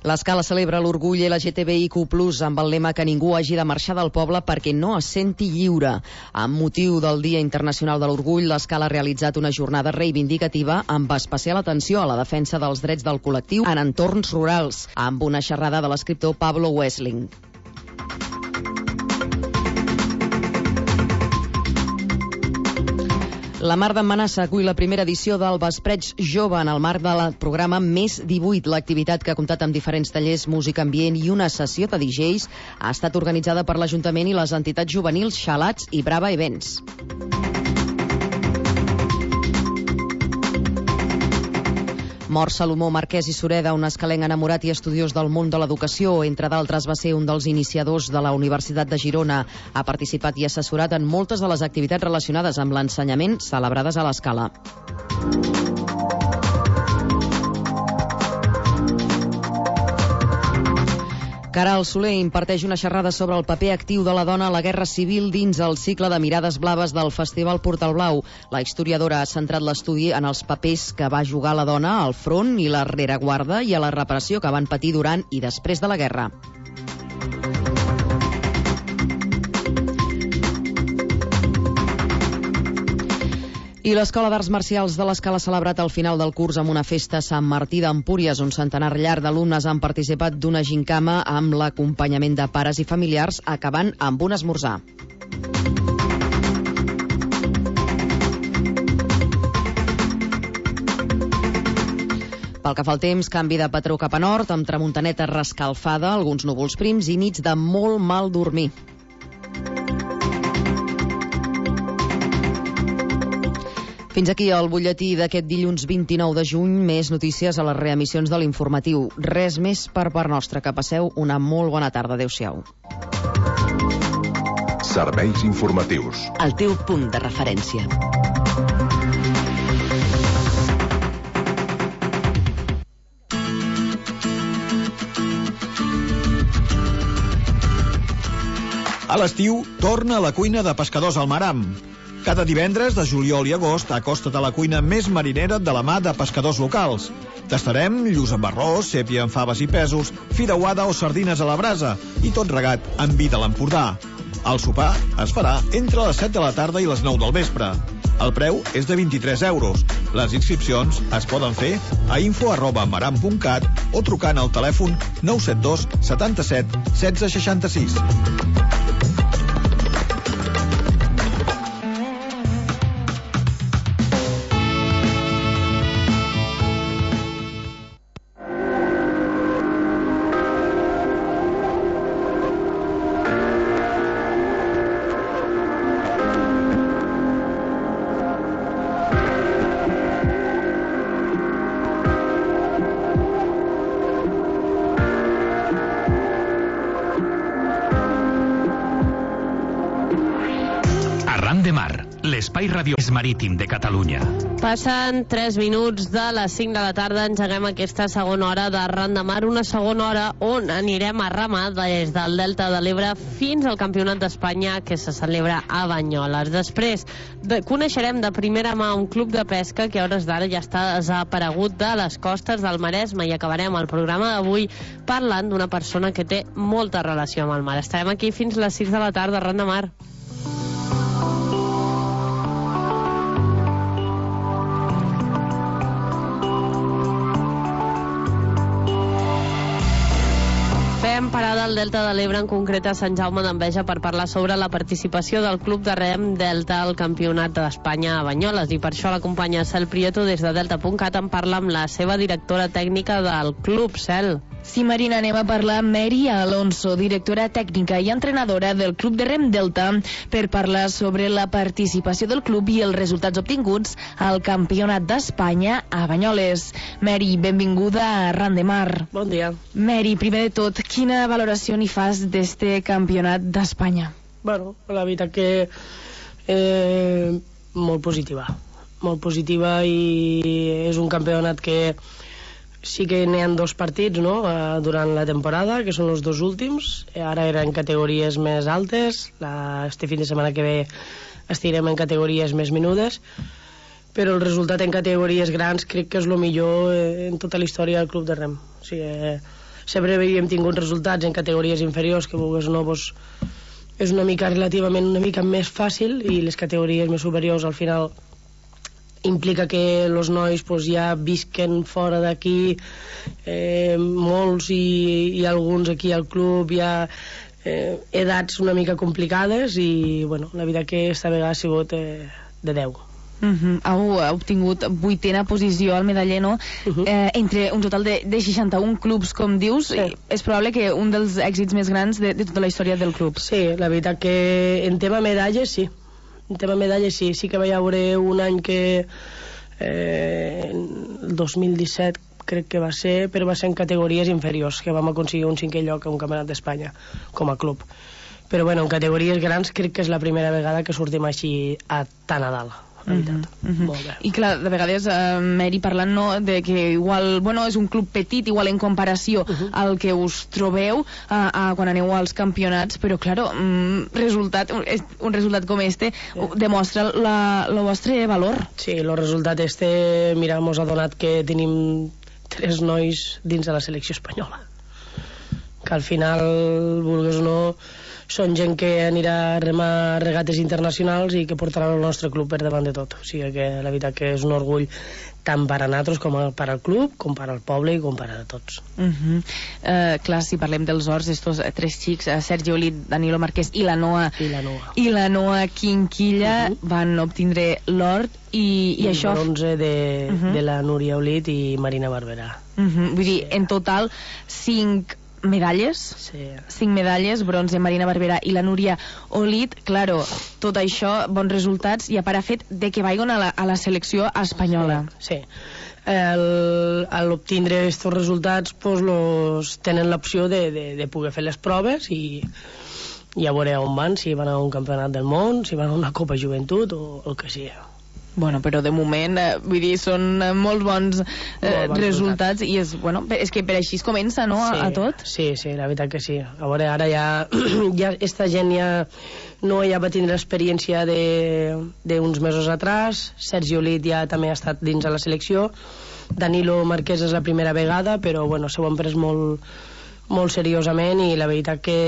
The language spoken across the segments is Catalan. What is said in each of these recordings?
L'Escala celebra l'orgull LGTBIQ+, amb el lema que ningú hagi de marxar del poble perquè no es senti lliure. Amb motiu del Dia Internacional de l'Orgull, l'Escala ha realitzat una jornada reivindicativa amb especial atenció a la defensa dels drets del col·lectiu en entorns rurals, amb una xerrada de l'escriptor Pablo Wessling. La Mar d'en Manassa acull la primera edició del Vespreig Jove en el marc del programa Més 18. L'activitat, que ha comptat amb diferents tallers, música ambient i una sessió de DJs, ha estat organitzada per l'Ajuntament i les entitats juvenils Xalats i Brava Events. Mor Salomó Marquès i Sureda, un escalenc enamorat i estudiós del món de l'educació. Entre d'altres, va ser un dels iniciadors de la Universitat de Girona. Ha participat i assessorat en moltes de les activitats relacionades amb l'ensenyament celebrades a l'Escala. Caral Soler imparteix una xerrada sobre el paper actiu de la dona a la Guerra Civil dins el cicle de Mirades Blaves del Festival Portal Blau. La historiadora ha centrat l'estudi en els papers que va jugar la dona al front i la rereguarda i a la repressió que van patir durant i després de la guerra. I l'Escola d'Arts Marcials de l'Escala ha celebrat el final del curs amb una festa a Sant Martí d'Empúries. Un centenar llarg d'alumnes han participat d'una gincama amb l'acompanyament de pares i familiars, acabant amb un esmorzar. Pel que fa al temps, canvi de patró cap a nord, amb tramuntaneta rescalfada, alguns núvols prims i nits de molt mal dormir. Fins aquí el butlletí d'aquest dilluns 29 de juny. Més notícies a les reemissions de l'informatiu. Res més per part nostra. Que passeu una molt bona tarda. Adéu-siau. Serveis informatius. El teu punt de referència. A l'estiu, torna a la cuina de Pescadors al Maram. Cada divendres de juliol i agost acosta't a la cuina més marinera de la mà de pescadors locals. Tastarem lluç amb arròs, sèpia amb faves i pèsols, fideuada o sardines a la brasa i tot regat amb vi de l'Empordà. El sopar es farà entre les 7 de la tarda i les 9 del vespre. El preu és de 23 euros. Les inscripcions es poden fer a info@maram.cat o trucant al telèfon 972 77 16 66. L'espai radió marítim de Catalunya. Passen 3 minuts de les 5 de la tarda, engeguem aquesta segona hora d'Arran de Mar, una segona hora on anirem a remar des del Delta de l'Ebre fins al Campionat d'Espanya que se celebra a Banyoles. Després coneixerem de primera mà un club de pesca que a hores d'ara ja està desaparegut de les costes del Maresme, i acabarem el programa d'avui parlant d'una persona que té molta relació amb el mar. Estarem aquí fins les 6 de la tarda, Arran de Mar. Fem parada al Delta de l'Ebre, en concret a Sant Jaume d'Enveja, per parlar sobre la participació del Club de Rem Delta al Campionat d'Espanya a Banyoles, i per això l'acompanya Cel Prieto des de Delta.cat. En parla amb la seva directora tècnica del club. Cel. Sí, Marina, anem a parlar amb Mary Alonso, directora tècnica i entrenadora del Club de Rem Delta, per parlar sobre la participació del club i els resultats obtinguts al Campionat d'Espanya a Banyoles. Mary, benvinguda a Arran de Mar. Bon dia. Mary, primer de tot, quina valoració n'hi fas d'este Campionat d'Espanya? Bueno, la veritat que molt positiva, i és un campionat que sí que n'hi ha 2 partits, no?, durant la temporada, que són els 2 últims. Ara eren categories més altes, este fin de setmana que ve estirem en categories més menudes, però el resultat en categories grans crec que és el millor en tota la història del Club de Rem. O sigui, sempre havíem tingut resultats en categories inferiors que vulguis o no, doncs, és una mica relativament una mica més fàcil, i les categories més superiors al final implica que els nois pues, ja visquen fora d'aquí, molts i alguns aquí al club, ja edats una mica complicades, i bueno, la veritat que esta vegada ha sigut de 10. Heu obtingut 8ª posició al medaller, no? Entre un total de 61 clubs, com dius, sí. És probable que un dels èxits més grans de tota la història del club. Sí, la veritat que en tema medalles sí. En tema medalles sí. Sí que vaig haver un any que el 2017 crec que va ser, però va ser en categories inferiors, que vam aconseguir un 5è lloc a un campionat d'Espanya com a club. Però bueno, en categories grans crec que és la primera vegada que sortim així tan a dalt. Molt bé. I clar, de vegades Mary parlant, no, de que igual, bueno, és un club petit, igual en comparació al que us trobeu quan aneu als campionats, però claro, un resultat com este demostra el vostre valor. Sí, el resultat mira, mos ha donat que tenim 3 nois dins de la selecció espanyola, que al final, vulguis o no, són gent que anirà a remar regates internacionals i que portarà el nostre club per davant de tot. O sigui que la veritat que és un orgull tant per a nosaltres com per al club, com per al poble i com per a tots. Clar, si parlem dels ors, estos 3 xics, Sergi Olit, Danilo Marquès i la Noa Quinquilla van obtindre l'or i això... El bronze de la Núria Olit i Marina Barberà. Vull dir, en total 5 medalles, 5 medalles, bronze Marina Barberà i la Núria Olit. Claro, tot això, bons resultats, i a part ha fet de que vagin a la selecció espanyola. Sí. Al obtindre aquests resultats pues, tenen l'opció de poder fer les proves i a veure on van, si van a un campionat del món, si van a una Copa Joventut o el que sigui. Bueno, però de moment, vull dir, són molt bons resultats i és que per així es comença, no, a tot? Sí, la veritat que sí. A veure, ara ja esta gent ja va tindre experiència d'uns mesos atrás. Sergi Olit ja també ha estat dins de la selecció. Danilo Marquès és la primera vegada, però bueno, s'ho han pres molt seriosament i la veritat que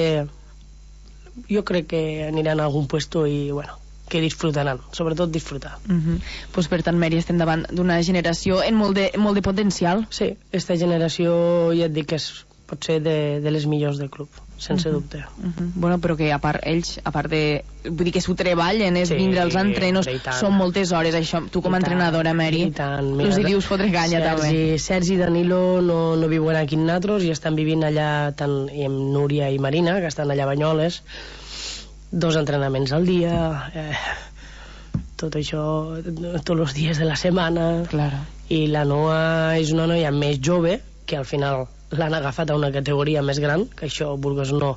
jo crec que aniran a algun puesto i bueno, que disfrutaran, sobretot disfrutar. Pues per tant, Mary, estem davant d'una generació amb molt de potencial. Sí, aquesta generació ja et dic que pot ser de les millors del club, sense dubte. Bueno, però que a part ells, vull dir que s'ho treballen, és vindre als entrenos, són moltes hores, això, tu com a entrenadora, Mary, us hi dius fotre canya també. Sergi i Danilo no viuen aquí amb nosaltres i estan vivint allà, tant amb Núria i Marina, que estan allà a Banyoles, 2 entrenaments al dia, tot això tots els dies de la setmana. Claro. I la Noa és una noia més jove, que al final l'han agafat a una categoria més gran, que això, vulguis o no,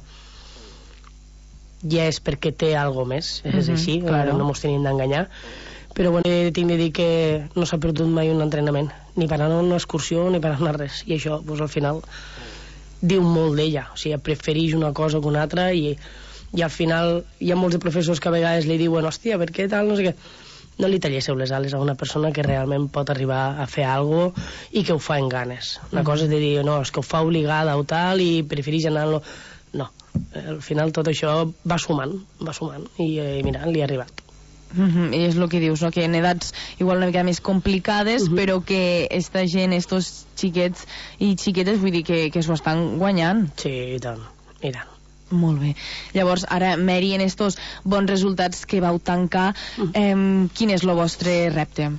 ja és perquè té alguna més, és així, claro. No mos tenim d'enganyar, però bueno, tinc de dir que no s'ha perdut mai un entrenament, ni per anar a una excursió ni per anar a res, i això pues, al final diu molt d'ella, o sigui, prefereix una cosa que una altra i al final hi ha molts de professors que a vegades li diuen hòstia, per què tal, no sé què. No li tallesseu les ales a una persona que realment pot arribar a fer alguna cosa i que ho fa en ganes. Una cosa és de dir, no, és que ho fa obligada o tal i prefereix anar-lo... No, al final tot això va sumant i mira, li ha arribat. I és el que dius, no? Que en edats igual una mica més complicades, però que esta gent, estos xiquets i xiquetes, vull dir que s'ho estan guanyant. Sí, i tant. Molt bé. Llavors, ara, Mary, en estos bons resultats que vau tancar, quin és el vostre repte?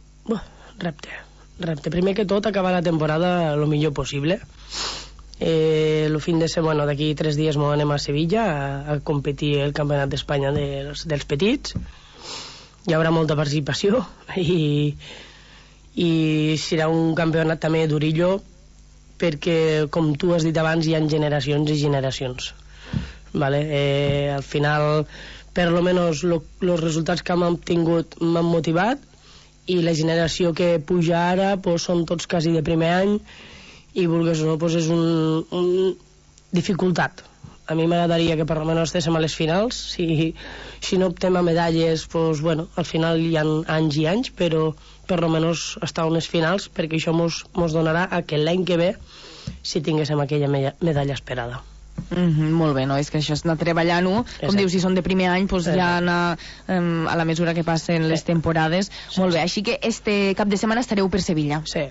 Repte. Primer que tot, acabar la temporada el millor possible. El fin de setmana, d'aquí 3 dies, m'ho anem a Sevilla a competir el campionat d'Espanya dels petits. Hi haurà molta participació i serà un campionat també durillo perquè, com tu has dit abans, hi ha generacions i generacions. Vale? Al final, per lo menos, los resultats que hem obtingut m'han motivat i la generació que puja ara pues, són tots quasi de primer any i vulguis o no, pues, és una dificultat. A mi m'agradaria que per lo menos estéssim a les finals. Si no optem a medalles, pues, bueno, al final hi ha anys i anys, però per almenys estar a unes finals, perquè això mos donarà a que l'any que ve si tinguéssim aquella medalla esperada. Molt bé, no? És que això és anar treballant-ho, com dius, si són de primer any, doncs ja anar a la mesura que passen les temporades. Molt bé, així que este cap de setmana estareu per Sevilla. Sí,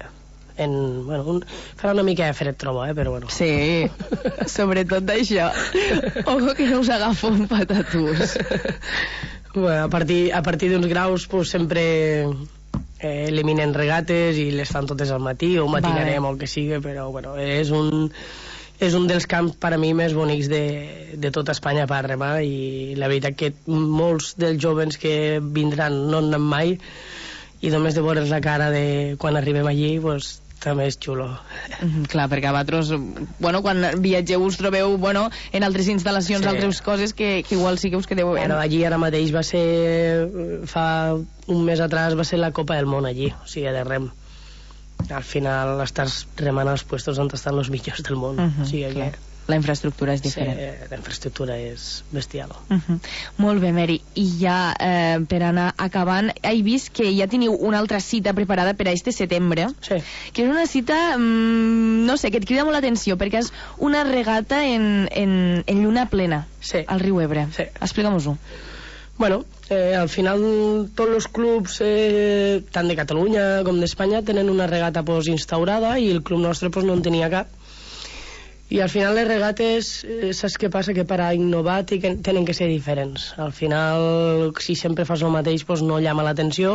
farà una mica de fred, trobo, però bueno. Sí, sobretot d'això. Ojo que no us agafo un patatús. Bueno, a partir d'uns graus pues, sempre eliminen regates i les fan totes al matí, o matinarem o el que sigui, però bueno, és un dels camps per a mi més bonics de tota Espanya per remar, i la veritat que molts dels joves que vindran no han anat mai, i només de veure's la cara de quan arribem allí pues, també és xulo. Clar, perquè a vosaltres, quan viatgeu us trobeu en altres instal·lacions, altres coses que igual sí que us quedeu... Però allí ara mateix va ser, fa un mes atrás va ser la Copa del Món allí, o sigui, de rem. Al final estàs remant als puestos on estan els millors del món, o sigui que... La infraestructura és diferent. Sí, la infraestructura és bestial. Molt bé, Mary. I ja per anar acabant, he vist que ja teniu una altra cita preparada per a este setembre, que és una cita, no sé, que et crida molt l'atenció, perquè és una regata en lluna plena, al riu Ebre. Explica'm-ho. Bueno, al final tots els clubs, tant de Catalunya com d'Espanya, tenen una regata instaurada, i el club nostre no en tenia cap. I al final les regates, saps què passa? Que per a innovar tenen que ser diferents. Al final, si sempre fas el mateix, no llama l'atenció.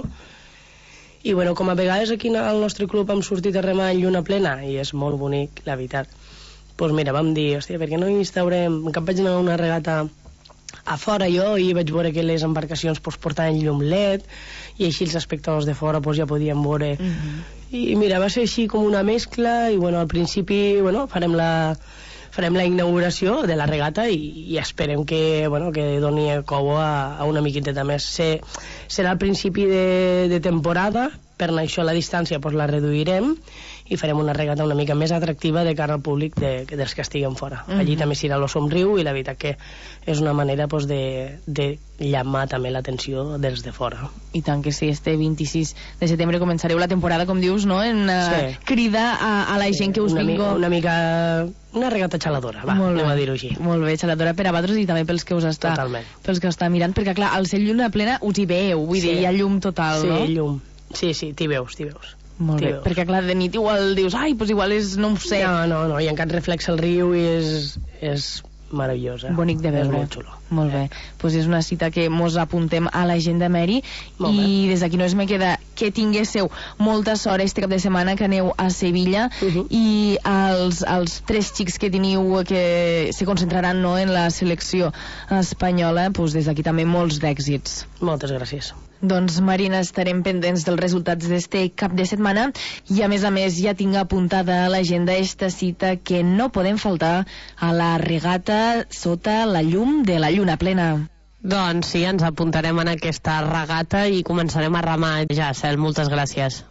I bueno, com a vegades aquí al nostre club hem sortit a remar en lluna plena, i és molt bonic, la veritat. Doncs mira, vam dir, hòstia, per què no instaurem... Que vaig anar a una regata a fora jo, i vaig veure que les embarcacions portaven llum LED, i així els espectadors de fora ja podien veure... I mira, va ser així com una mescla, i bueno, al principi farem la inauguració de la regata, i esperem que doni cou a una miqueteta més. Serà al principi de temporada, per això la distància la reduirem, i farem una regata una mica més atractiva de cara al públic dels que estiguem fora. Allí també serà el somriu, i la veritat que és una manera de llamar també l'atenció dels de fora. I tant que sí, este 26 de setembre començareu la temporada, com dius, no? En crida a la gent que us vingo... Una regata xaladora, anem a dir-ho així. Molt bé, xaladora per a vosaltres i també pels que us està mirant, perquè clar, al ser lluna plena us hi veieu, vull dir, hi ha llum total, no? Sí, llum. Sí, t'hi veus. Molt bé, perquè clar, de nit igual dius, igual és, no ho sé. No, hi ha encara reflex al riu i és meravellós. Bonic de veure. És molt xulo. Molt bé, doncs és una cita que mos apuntem a l'agenda, Mary, i des d'aquí només me queda que tinguéssiu molta sort este cap de setmana, que aneu a Sevilla, i als 3 xics que teniu que se concentraran en la selecció espanyola, doncs des d'aquí també molts d'èxits. Moltes gràcies. Doncs, Marina, estarem pendents dels resultats d'este cap de setmana, i a més ja tinc apuntada a l'agenda esta cita que no podem faltar a la regata sota la llum de la lluna plena. Doncs sí, ens apuntarem en aquesta regata i començarem a remar ja, Cel, moltes gràcies.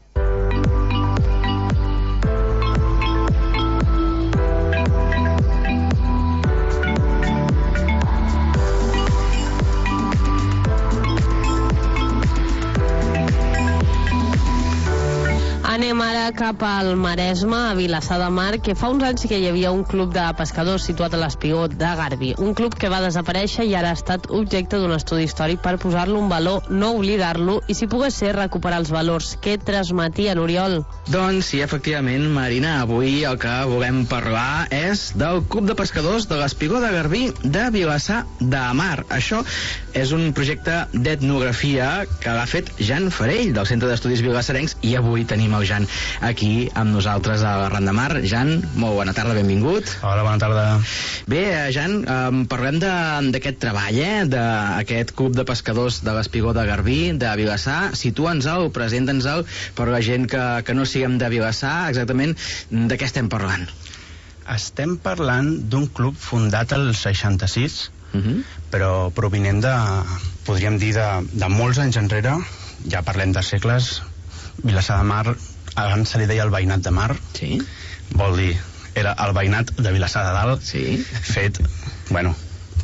Anem ara cap al Maresme, a Vilassar de Mar, que fa uns anys que hi havia un club de pescadors situat a l'Espigó de Garbí. Un club que va desaparèixer i ara ha estat objecte d'un estudi històric per posar-lo en valor, no oblidar-lo, i si pogués ser, recuperar els valors que transmetien, Oriol. Doncs sí, efectivament, Marina, avui el que volem parlar és del Club de Pescadors de l'Espigó de Garbí de Vilassar de Mar. Això és un projecte d'etnografia que l'ha fet Jan Farell, del Centre d'Estudis Vilassarencs, i avui tenim el Jan aquí amb nosaltres a Ran de Mar. Jan, molt bona tarda, benvingut. Hola, bona tarda. Bé, Jan, parlem d'aquest treball, d'aquest Club de Pescadors de l'Espigó de Garbí, de Vilassar. Situa'ns-el, presenta'ns-el, per la gent que no siguem de Vilassar, exactament de què estem parlant? Estem parlant d'un club fundat al 66, però provinent podríem dir, de molts anys enrere, ja parlem de segles. Vilassar de Mar, abans se li deia el veïnat de Mar. Sí. Vol dir, era el veïnat de Vilassar de Dalt, sí, fet,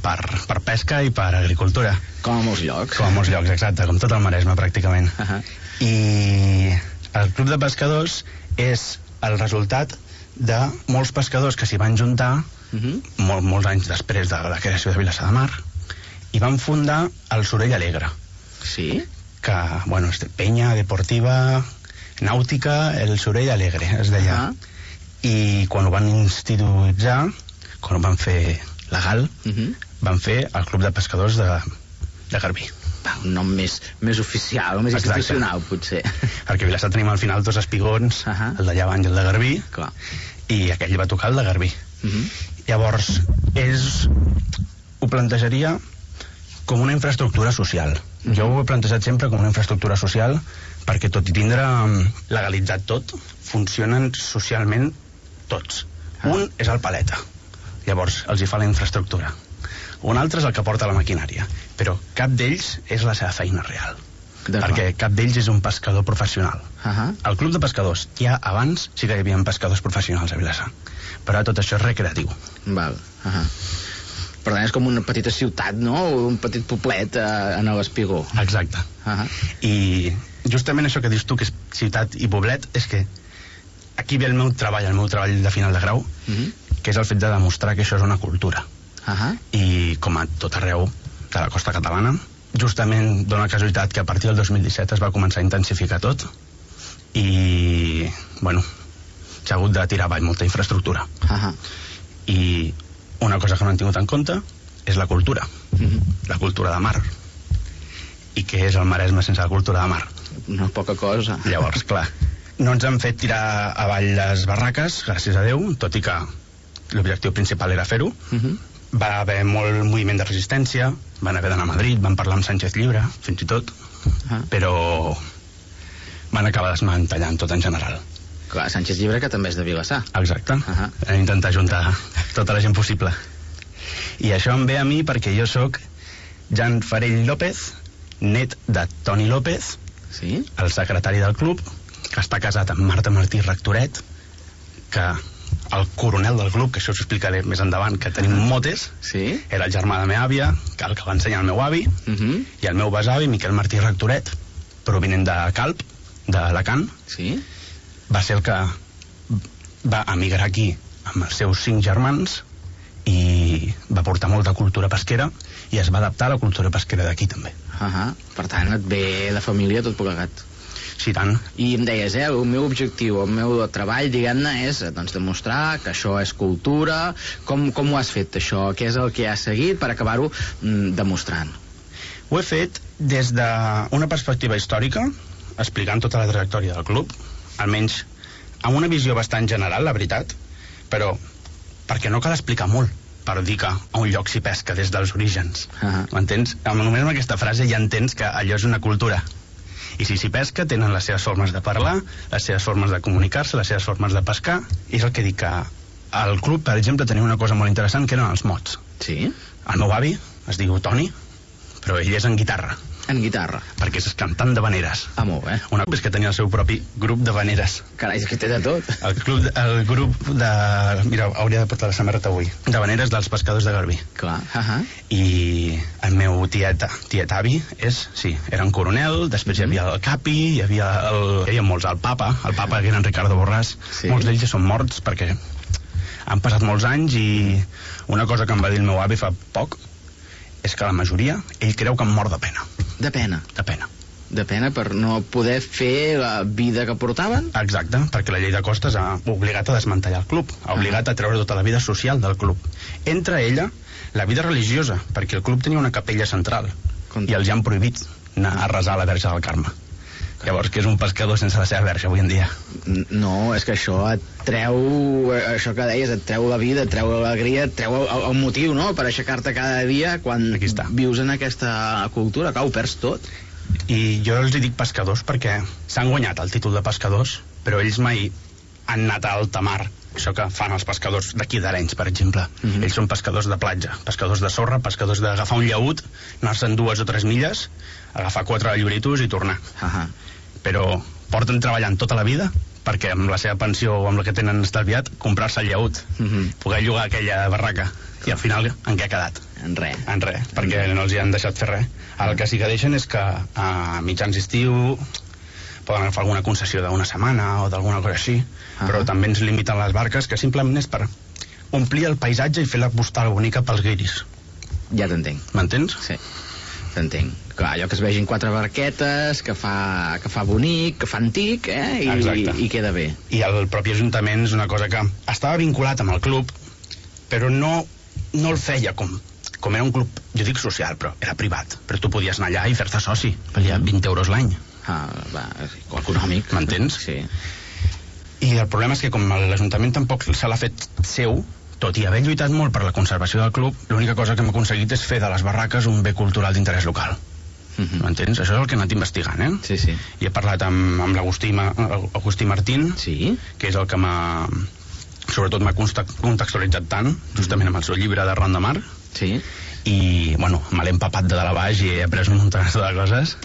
per pesca i per agricultura. Com a molts llocs. Com a molts llocs, exacte, com tot el Maresme, pràcticament. I el Club de Pescadors és el resultat de molts pescadors que s'hi van juntar molts anys després de la creació de Vilassar de Mar i van fundar el Sorell Alegre. Sí? Que, bueno, és de penya deportiva nàutica, el Sorell Alegre, es deia. I quan ho van instituïtzar, quan ho van fer legal, van fer el Club de Pescadors de Garbí. Un nom més oficial, més institucional, potser. Perquè a Vilassar tenim al final dos espigons, el de Llevant i el de Garbí, i aquell va tocar el de Garbí. Llavors, ho plantejaria com una infraestructura social. Jo ho he plantejat sempre com una infraestructura social perquè tot i tindre legalitzat tot, funcionen socialment tots. Un és el paleta, llavors els hi fa la infraestructura. Un altre és el que porta la maquinària, però cap d'ells és la seva feina real, perquè cap d'ells és un pescador professional. El Club de Pescadors, ja abans sí que hi havia pescadors professionals a Vilassar, però tot això és recreatiu. Val. Per tant, és com una petita ciutat, no? Un petit poblet en l'Espigó. Exacte. I justament això que dius tu, que és ciutat i poblet, és que aquí ve el meu treball de final de grau, que és el fet de demostrar que això és una cultura. I com a tot arreu de la costa catalana, justament dona casualitat que a partir del 2017 es va començar a intensificar tot i, bueno, s'ha hagut de tirar avall molta infraestructura. I una cosa que no han tingut en compte és la cultura, la cultura de mar. I què és el Maresme sense la cultura de mar? No poca cosa. Llavors, clar, no ens han fet tirar avall les barraques, gràcies a Déu, tot i que l'objectiu principal era fer-ho. Va haver molt moviment de resistència, van haver d'anar a Madrid, van parlar amb Sánchez Llibre, fins i tot, però van acabar desmantellant tot en general. Clar, Sánchez Llibre, que també és de Vilassar. Exacte. Hem intentat juntar tota la gent possible. I això em ve a mi perquè jo sóc Jan Farell López, net de Toni López, el secretari del club, que està casat amb Marta Martí Rectoret, que el coronel del club, que això us explicaré més endavant, que tenim motes, era el germà de la meva àvia, el que va ensenyar el meu avi, i el meu besavi, Miquel Martí Rectoret, provinent de Calp, d'Alacant, va ser el que va emigrar aquí amb els seus 5 germans i va portar molta cultura pesquera i es va adaptar a la cultura pesquera d'aquí també. Per tant, et ve de família tot plegat. Sí, tant. I em deies, el meu objectiu, el meu treball, diguem-ne, és demostrar que això és cultura. Com ho has fet, això? Què és el que has seguit per acabar-ho demostrant? Ho he fet des d'una perspectiva històrica, explicant tota la trajectòria del club, almenys amb una visió bastant general, la veritat, però perquè no cal explicar molt per dir que a un lloc s'hi pesca des dels orígens. M'entens? Només amb aquesta frase ja entens que allò és una cultura. I si s'hi pesca, tenen les seves formes de parlar, les seves formes de comunicar-se, les seves formes de pescar, i és el que dic que al club, per exemple, tenia una cosa molt interessant, que eren els mots. Sí? El meu avi es diu Toni, però ell és en guitarra. En guitarra? Perquè és cantant de veneres. Molt bé. Una cosa és que tenia el seu propi grup de veneres. Carai, és que té de tot. El grup de... Mira, hauria de portar la samarreta avui. De veneres dels pescadors de Garbí. Clar. I el meu tiet avi era un coronel, després hi havia el capi, hi havia molts, el papa, que era en Ricardo Borràs. Molts d'ells ja són morts perquè han passat molts anys i una cosa que em va dir el meu avi fa poc és que la majoria, ell creu que em mor de pena. De pena? De pena. De pena per no poder fer la vida que portaven? Exacte, perquè la llei de costes ha obligat a desmantellar el club, ha obligat a treure tota la vida social del club. Entre ella, la vida religiosa, perquè el club tenia una capella central i els han prohibit anar a resar a la Verge del Carme. Llavors, que és un pescador sense la seva verge avui en dia? No, és que això et treu, això que deies, et treu la vida, et treu l'alegria, et treu el motiu, no?, per aixecar-te cada dia quan vius en aquesta cultura, que ho perds tot. I jo els dic pescadors perquè s'han guanyat el títol de pescadors, però ells mai han anat a alta mar, això que fan els pescadors d'aquí d'Arenys, per exemple. Ells són pescadors de platja, pescadors de sorra, pescadors d'agafar un llaüt, anar-se'n 2 o 3 milles, agafar 4 lloritos i tornar. Però porten treballant tota la vida perquè amb la seva pensió o amb la que tenen estalviat comprar-se el llaüt, poder llogar aquella barraca, i al final en què ha quedat? En res, perquè no els hi han deixat fer res. El que sí que deixen és que a mitjans d'estiu poden agafar alguna concessió d'una setmana o d'alguna cosa així, però també ens limiten les barques, que simplement és per omplir el paisatge i fer la postal bonica pels guiris. Ja t'entenc. M'entens? Sí, t'entenc. Clar, allò que es vegin 4 barquetes, que fa bonic, que fa antic, i queda bé. I el propi Ajuntament és una cosa que estava vinculat amb el club, però no el feia com era un club, jo dic social, però era privat. Però tu podies anar allà i fer-te soci, valia 20 euros l'any. Econòmic. M'entens? Sí. I el problema és que com l'Ajuntament tampoc se l'ha fet seu, tot i haver lluitat molt per la conservació del club, l'única cosa que hem aconseguit és fer de les barraques un bé cultural d'interès local. M'entens? Això és el que he anat investigant, Sí. I he parlat amb l'Agustí Martín, que és el que sobretot m'ha contextualitzat tant, justament amb el seu llibre de Ron de Mar. Sí. I, bueno, me l'he empapat de dalt a baix i he après un munt de coses.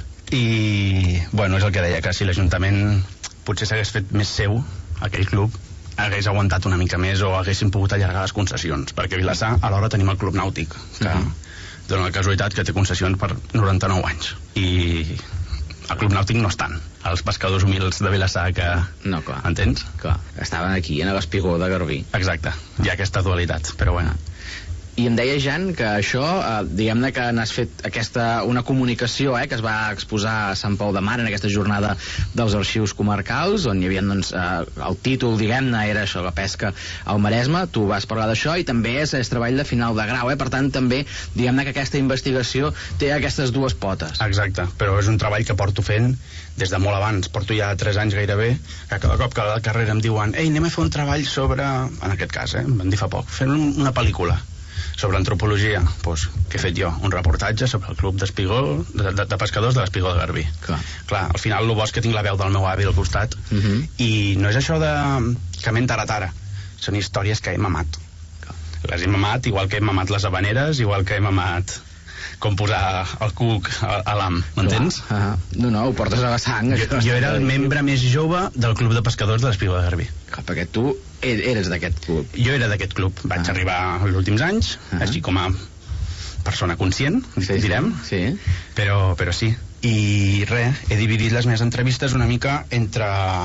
I, bueno, és el que deia, que si l'Ajuntament potser s'hagués fet més seu, aquell club, hagués aguantat una mica més o haguessin pogut allargar les concessions, perquè a Vilassar alhora tenim el Club Nàutic, que dona la casualitat que té concessions per 99 anys, i el Club Nàutic no estan els pescadors humils de Vilassar que... No, clar. Entens? Clar, estaven aquí, en l'Espigó de Garbí. Exacte, hi ha aquesta dualitat, però bueno. I em deia, Jan, que això, diguem-ne que n'has fet una comunicació que es va exposar a Sant Pol de Mar en aquesta jornada dels arxius comarcals, on hi havia, doncs, el títol, diguem-ne, era això, la pesca al Maresme. Tu vas parlar d'això i també és treball de final de grau, per tant, també, diguem-ne que aquesta investigació té aquestes dues potes. Exacte, però és un treball que porto fent des de molt abans, porto ja 3 anys gairebé, que cada cop que a la carrera em diuen ei, anem a fer un treball sobre, en aquest cas, em van dir fa poc, fent una pel·lícula sobre antropologia, doncs, què he fet jo? Un reportatge sobre el club d'Espigó, de pescadors de l'Espigó de Garbí. Clar, al final el bo és que tinc la veu del meu avi al costat, i no és això que m'he enterat ara, són històries que he mamat. Les he mamat igual que he mamat les habaneres, igual que he mamat com posar el cuc a l'am, m'entens? No, ho portes a la sang. Jo era el membre més jove del club de pescadors de l'Espigó de Garbí. Perquè tu eres d'aquest club. Jo era d'aquest club. Vaig arribar als últims anys, així com a persona conscient, direm. Però sí. I res, he dividit les meves entrevistes una mica entre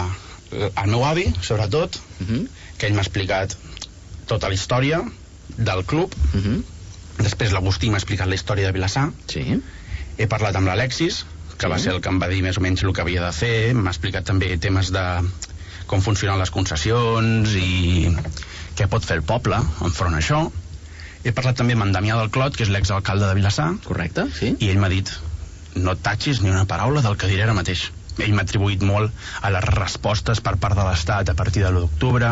el meu avi, sobretot, que ell m'ha explicat tota la història del club. Després l'Agustí m'ha explicat la història de Vilassar. He parlat amb l'Alexis, que va ser el que em va dir més o menys el que havia de fer. M'ha explicat també temes de com funcionen les concessions i què pot fer el poble enfront a això. He parlat també amb en Damià del Clot, que és l'exalcalde de Vilassar. Correcte, sí. I ell m'ha dit, no et tatxis ni una paraula del que diré ara mateix. Ell m'ha atribuït molt a les respostes per part de l'Estat a partir de l'1 d'octubre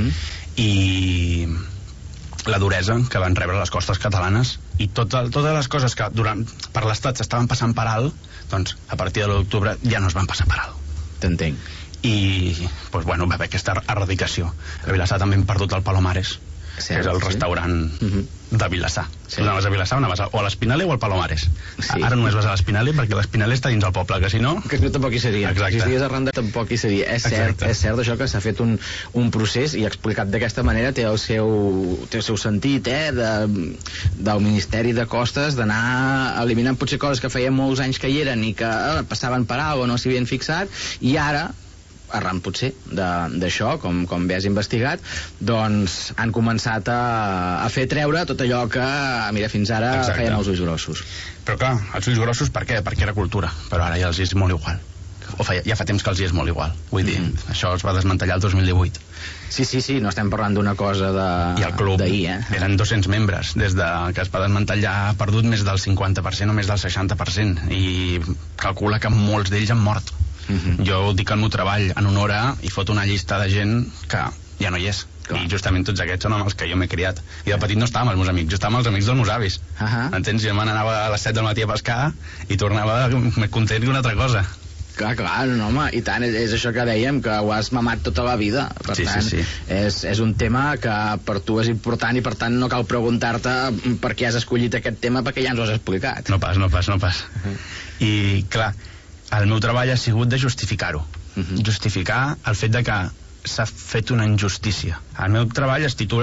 i la duresa que van rebre les costes catalanes i totes les coses que per l'Estat s'estaven passant per alt, doncs a partir de l'1 d'octubre ja no es van passar per alt. T'entenc. I doncs, bueno, va haver aquesta erradicació. A Vilassar també hem perdut el Palomares, que és el restaurant de Vilassar. Anaves a Vilassar, anaves o a l'Espinale o al Palomares. Ara només vas a l'Espinale perquè l'Espinale està dins el poble, que si no... Que no tampoc hi seria. Exacte. Si estigués arran tampoc hi seria. És cert això que s'ha fet un procés i explicat d'aquesta manera té el seu sentit, del Ministeri de Costes, d'anar eliminant potser coses que feien molts anys que hi eren i que passaven per alt o no s'hi havien fixat, i ara arran potser d'això, com bé has investigat, doncs han començat a fer treure tot allò que, mira, fins ara feien els ulls grossos. Però clar, els ulls grossos per què? Perquè era cultura, però ara ja els és molt igual. Ja fa temps que els és molt igual. Vull dir, això es va desmantellar el 2018. Sí, no estem parlant d'una cosa d'ahir. I el club eren 200 membres. Des que es va desmantellar ha perdut més del 50% o més del 60%. I calcula que molts d'ells han mort. Jo dic el meu treball en una hora i foto una llista de gent que ja no hi és. I justament tots aquests són amb els que jo m'he criat. I de petit no estava amb els meus amics, jo estava amb els amics dels meus avis. Entens? Jo m'anava a les 7 del matí a pescar i tornava més content que una altra cosa. Clar, no, home, i tant, és això que dèiem, que ho has mamat tota la vida. Per tant, és un tema que per tu és important i per tant no cal preguntar-te per què has escollit aquest tema, perquè ja ens ho has explicat. No pas. I clar, el meu treball ha sigut de justificar-ho. Justificar el fet de que s'ha fet una injustícia. El meu treball es titula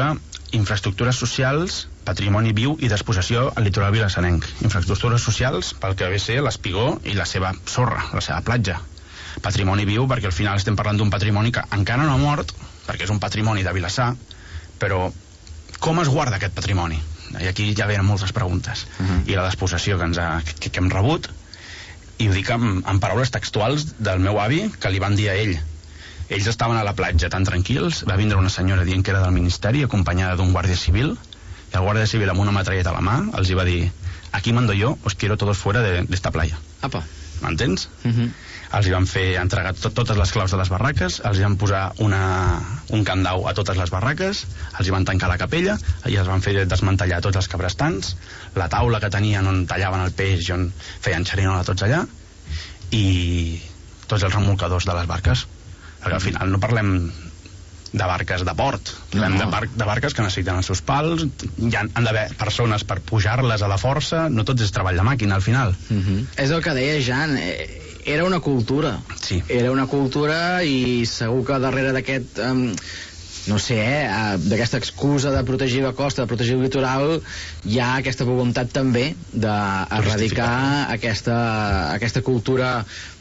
infraestructures socials, patrimoni viu i despossessió al litoral vilassanenc. Infraestructures socials pel que ve ser l'Espigó i la seva sorra, la seva platja. Patrimoni viu perquè al final estem parlant d'un patrimoni que encara no ha mort, perquè és un patrimoni de Vilassar, però com es guarda aquest patrimoni? I aquí ja venen moltes preguntes. I la despossessió que hem rebut, i ho dic en paraules textuals del meu avi, que li van dir a ell. Ells estaven a la platja tan tranquils, va vindre una senyora dient que era del Ministeri, acompanyada d'un guàrdia civil, i el guàrdia civil amb una metralleta a la mà els hi va dir: aquí mando yo, os quiero todos fuera de esta playa. Apa. M'entens? Els hi van fer entregar totes les claus de les barraques, els hi van posar un candau a totes les barraques, els hi van tancar la capella i els van fer desmantellar tots els cabrestants, la taula que tenien on tallaven el peix i on feien xerinola tots allà, i tots els remolcadors de les barques. Perquè al final no parlem de barques de port, parlem de barques que necessiten els seus pals, han d'haver persones per pujar-les a la força, no tot és treball de màquina al final. És el que deia Jan, era una cultura. Sí. Era una cultura i segur que darrere d'aquest... no sé, d'aquesta excusa de protegir la costa, de protegir el litoral, hi ha aquesta voluntat també d'erradicar aquesta cultura,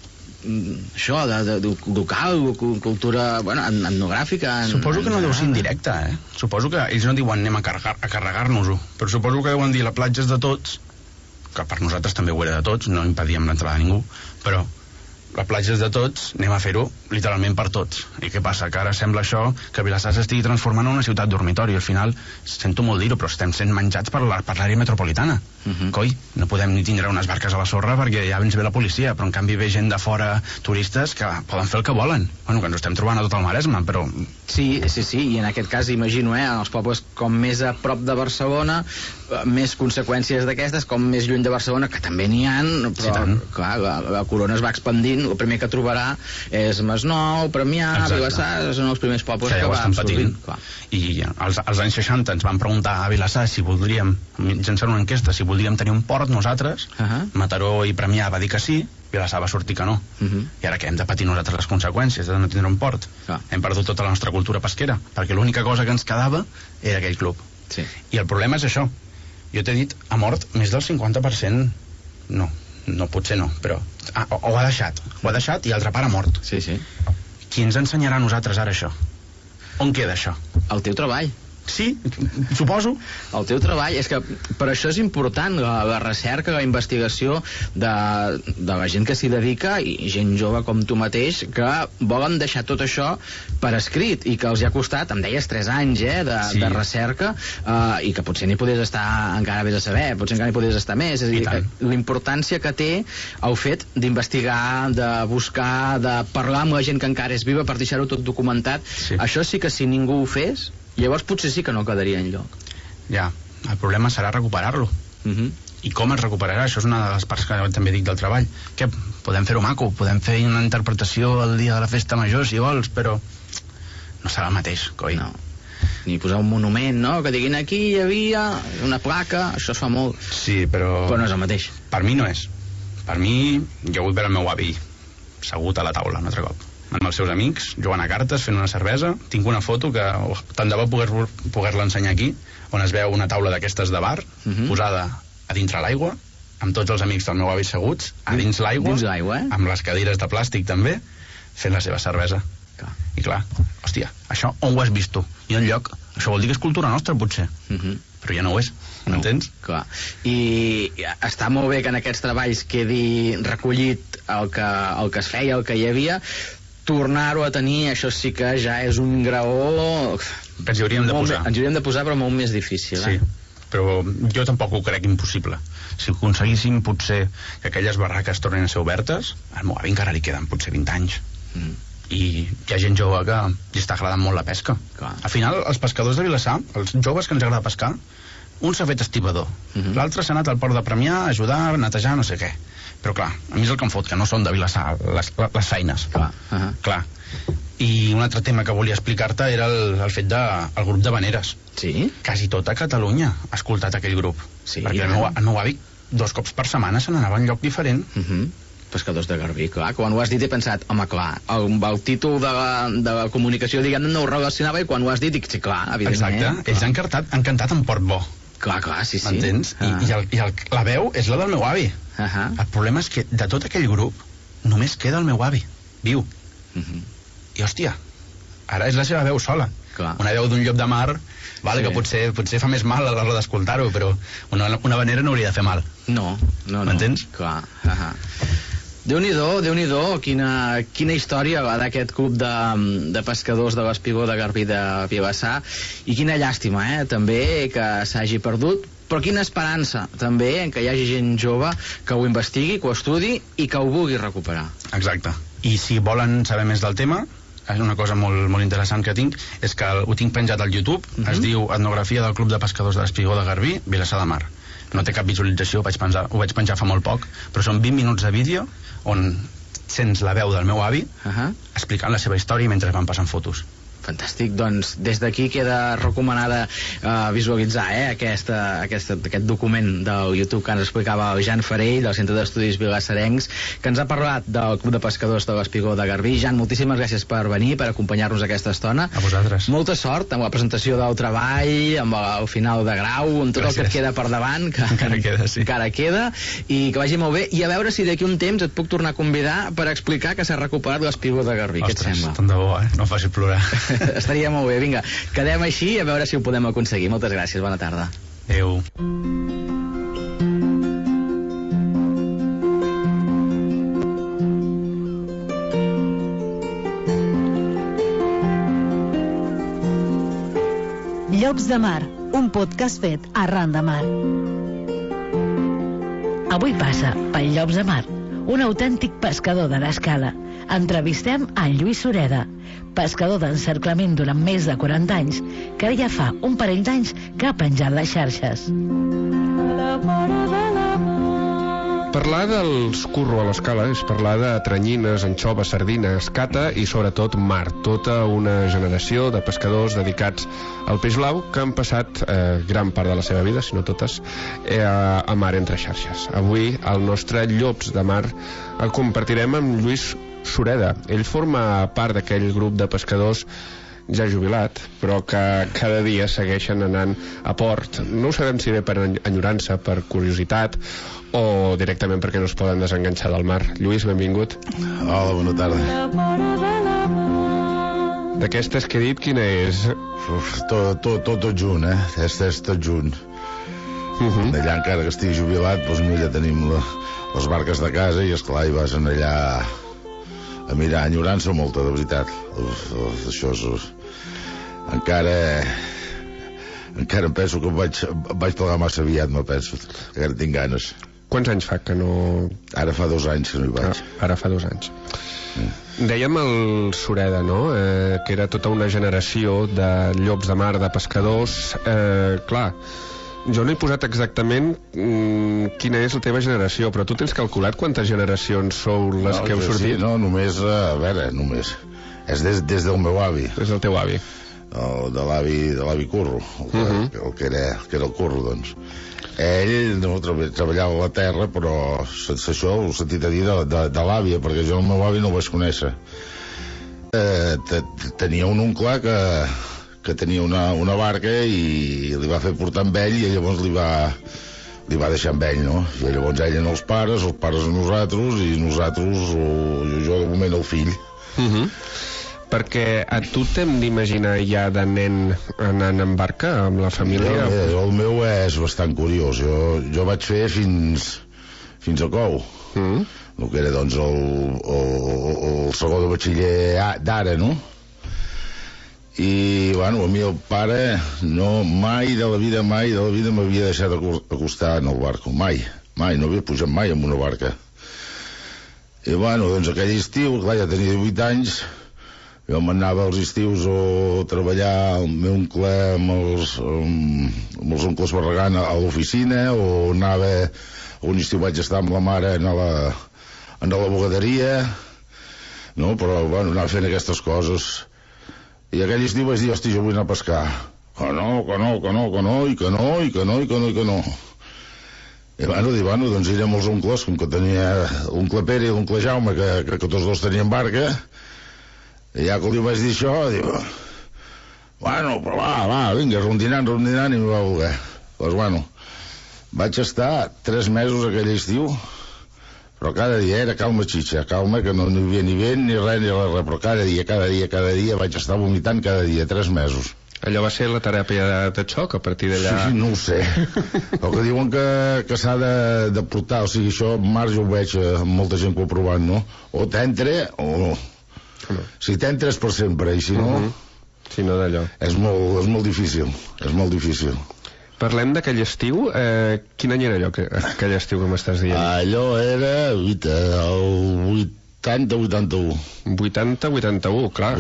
això, local, cultura etnogràfica. Suposo que no deu ser indirecta, Suposo que ells no diuen anem a carregar-nos-ho, però suposo que deuen dir la platja és de tots, que per nosaltres també ho era de tots, no impedíem l'entrada de ningú, però la platja és de tots, anem a fer-ho literalment per tots. I què passa? Que ara sembla això que Vilassar s'estigui transformant en una ciutat dormitori. Al final, sento molt dir-ho, però estem sent menjats per l'àrea metropolitana. Coi, no podem ni tindre unes barques a la sorra perquè ja ens ve la policia, però en canvi ve gent de fora, turistes, que poden fer el que volen. Bueno, que ens estem trobant a tot el Maresme, però... Sí, i en aquest cas imagino, en els pobles com més a prop de Barcelona, més conseqüències d'aquestes, com més lluny de Barcelona, que també n'hi ha, però clar, la corona es va expandint, el primer que trobarà és Masnou, Premià, Vilassar, són els primers pobles que va absorbint. I als anys 60 ens van preguntar a Vilassar si voldríem, mitjançant una enquesta, si voldríem tenir un port nosaltres. Mataró i Premià va dir que sí, Vilassar va sortir que no. I ara que hem de patir nosaltres les conseqüències de no tindre un port. Hem perdut tota la nostra cultura pesquera, perquè l'única cosa que ens quedava era aquell club. I el problema és això. Jo t'he dit, ha mort més del 50%. No, potser no, però ho ha deixat i l'altra part ha mort. Qui ens ensenyarà a nosaltres ara això? On queda això? El teu treball. Sí, suposo. El teu treball, és que per això és important la recerca, la investigació de la gent que s'hi dedica, i gent jove com tu mateix, que volen deixar tot això per escrit, i que els hi ha costat, em deies, 3 anys de recerca, i que potser n'hi podies estar encara vés a saber, potser encara n'hi podies estar més. És a dir, la importància que té el fet d'investigar, de buscar, de parlar amb la gent que encara és viva per deixar-ho tot documentat. Això sí que si ningú ho fes, llavors potser sí que no quedaria enlloc. Ja, el problema serà recuperar-lo. I com es recuperarà? Això és una de les parts que també dic del treball. Què? Podem fer-ho maco, podem fer una interpretació el dia de la festa major, si vols, però no serà el mateix, coi. No. Ni posar un monument, no? Que diguin aquí hi havia una placa, això es fa molt. Sí, però no és el mateix. Per mi no és. Per mi, jo vull veure el meu avi segut a la taula un altre cop, amb els seus amics, jugant a cartes, fent una cervesa. Tinc una foto que tant de bo poder-la ensenyar aquí, on es veu una taula d'aquestes de bar, posada a dintre l'aigua, amb tots els amics del meu avi seguts, a dins l'aigua, amb les cadires de plàstic també, fent la seva cervesa. I clar, hòstia, això on ho has vist tu? I enlloc, això vol dir que és cultura nostra, potser. Però ja no ho és, m'entens? Clar. I està molt bé que en aquests treballs quedi recollit el que es feia, el que hi havia. Tornar-ho a tenir, això sí que ja és un graó que ens hi hauríem de posar. Ens hi hauríem de posar, però molt més difícil. Sí, però jo tampoc ho crec impossible. Si aconseguíssim potser que aquelles barraques tornin a ser obertes, al meu avi encara li queden potser 20 anys. I hi ha gent jove que li està agradant molt la pesca. Al final, els pescadors de Vilassar, els joves que ens agrada pescar, un s'ha fet estibador, l'altre s'ha anat al port de Premià a ajudar, a netejar, no sé què. Però clar, a mi és el que em fot, que no són de Vilassar les feines. Clar. I un altre tema que volia explicar-te era el fet del grup de Vaneres. Sí? Quasi tota Catalunya ha escoltat aquell grup. Perquè el meu avi 2 cops per setmana se n'anava a un lloc diferent. Pescadors de Garbí. Clar, quan ho has dit he pensat, home, clar, el títol de la comunicació, diguem-ne, no ho relacionava, i quan ho has dit dic, sí, clar, evidentment. Exacte, ells han cantat en port bo. Clar, sí. M'entens? I la veu és la del meu avi. El problema és que de tot aquell grup només queda el meu avi, viu. I, hòstia, ara és la seva veu sola. Una veu d'un llop de mar, que potser fa més mal a l'hora d'escoltar-ho, però una vanera no hauria de fer mal. No. M'entens? Clar. Déu-n'hi-do, quina història va d'aquest club de pescadors de l'Espigó de Garbí de Vilassar, i quina llàstima, també, que s'hagi perdut, però quina esperança, també, que hi hagi gent jove que ho investigui, que ho estudi i que ho vulgui recuperar. Exacte. I si volen saber més del tema, és una cosa molt, molt interessant que tinc, és que ho tinc penjat al YouTube, es diu Etnografia del Club de Pescadors de l'Espigó de Garbí, Vilassar de Mar. No té cap visualització, ho vaig penjar fa molt poc, però són 20 minuts de vídeo on sents la veu del meu avi explicant la seva història mentre van passant fotos. Fantàstic, doncs des d'aquí queda recomanada visualitzar aquest document del YouTube que ens explicava el Jan Farell del Centre d'Estudis Vilassarencs, que ens ha parlat del Club de Pescadors de l'Espigó de Garbí. Jan, moltíssimes gràcies per venir, per acompanyar-nos aquesta estona. A vosaltres. Molta sort amb la presentació del treball, amb el final de grau, amb tot el que et queda per davant, que encara queda, i que vagi molt bé, i a veure si d'aquí un temps et puc tornar a convidar per explicar que s'ha recuperat l'Espigó de Garbí. Què et sembla? Tant de bo, no faci plorar. Estaria molt bé, vinga, quedem així a veure si ho podem aconseguir. Moltes gràcies, bona tarda. Adéu. Llops de Mar, un podcast fet arran de mar. Avui passa pel Llops de Mar un autèntic pescador de l'Escala. Entrevistem a Lluís Sureda, pescador d'encerclament durant més de 40 anys, que ja fa un parell d'anys que ha penjat les xarxes. Parlar dels curro a l'Escala és parlar de tranyines, anxoves, sardines, cata i sobretot mar. Tota una generació de pescadors dedicats al peix blau que han passat gran part de la seva vida, si no totes, a mar entre xarxes. Avui el nostre Llops de Mar el compartirem amb Lluís Sureda. Ell forma part d'aquell grup de pescadors ja jubilat, però que cada dia segueixen anant a port. No ho sabem si bé per enyorança, per curiositat, o directament perquè no es poden desenganxar del mar. Lluís, benvingut. Hola, bona tarda. D'aquestes que he dit, quina és? Tot junt, és tot junt. Allà, encara que estigui jubilat, doncs allà tenim les barques de casa i, esclar, hi vas allà a mirar, enyorança molta, de veritat. Això és... Encara em penso que vaig plegar massa aviat, me penso. Encara tinc ganes. Quants anys fa que no... Ara fa 2 anys que no hi vaig. Ara fa 2 anys. Dèiem el Sureda, no? Que era tota una generació de llops de mar, de pescadors. Clar, jo no he posat exactament quina és la teva generació, però tu tens calculat quantes generacions sou les que heu sortit? Sí, no, només, a veure, només. És des del meu avi. Des del teu avi. De l'avi Curro, el que era el Curro, doncs. Ell no treballava a la terra, però sense això ho he sentit a dir de l'àvia, perquè jo el meu avi no ho vaig conèixer. Tenia un oncle que tenia una barca i li va fer portar amb ell, i llavors li va deixar amb ell, no? I llavors ell en els pares a nosaltres, i nosaltres, jo de moment el fill. Perquè a tu t'hem d'imaginar ja de nen anant en barca amb la família? El meu és bastant curiós. Jo vaig fer fins a Cou, el que era doncs el segon de batxiller d'ara, no? I bueno, a mi el pare mai de la vida m'havia deixat acostar en el barco, mai, no havia pujat mai en una barca. I bueno, doncs aquell estiu, clar, ja tenia 18 anys, jo m'anava als estius a treballar el meu oncle amb els oncles Barragán a l'oficina, o anava, un estiu vaig estar amb la mare en la bugaderia, no? Però bueno, anava fent aquestes coses. I aquell estiu vaig dir, hosti, jo vull anar a pescar. Que no. I bueno, doncs anirem als oncles, com que tenia l'oncle Pere i l'oncle Jaume, que tots dos tenien barca, i ja que li vaig dir això, diu, bueno, però va, vinga, rondinant, i m'hi va voler. Doncs bueno, vaig estar 3 mesos aquell estiu, però cada dia era calma xitxa, calma, que no hi havia ni vent, ni res, però cada dia vaig estar vomitant cada dia, 3 mesos. Allò va ser la teràpia de xoc a partir d'allà? Sí, no ho sé. El que diuen que s'ha de portar, o sigui, això en mar jo ho veig amb molta gent que ho ha provat, no? O t'entra o no. Si t'entra és per sempre, i si no... Si no, d'allò. És molt difícil, Parlem d'aquell estiu. Quin any era allò, aquell estiu que m'estàs dient? Allò era el 80-81. 80-81, clar.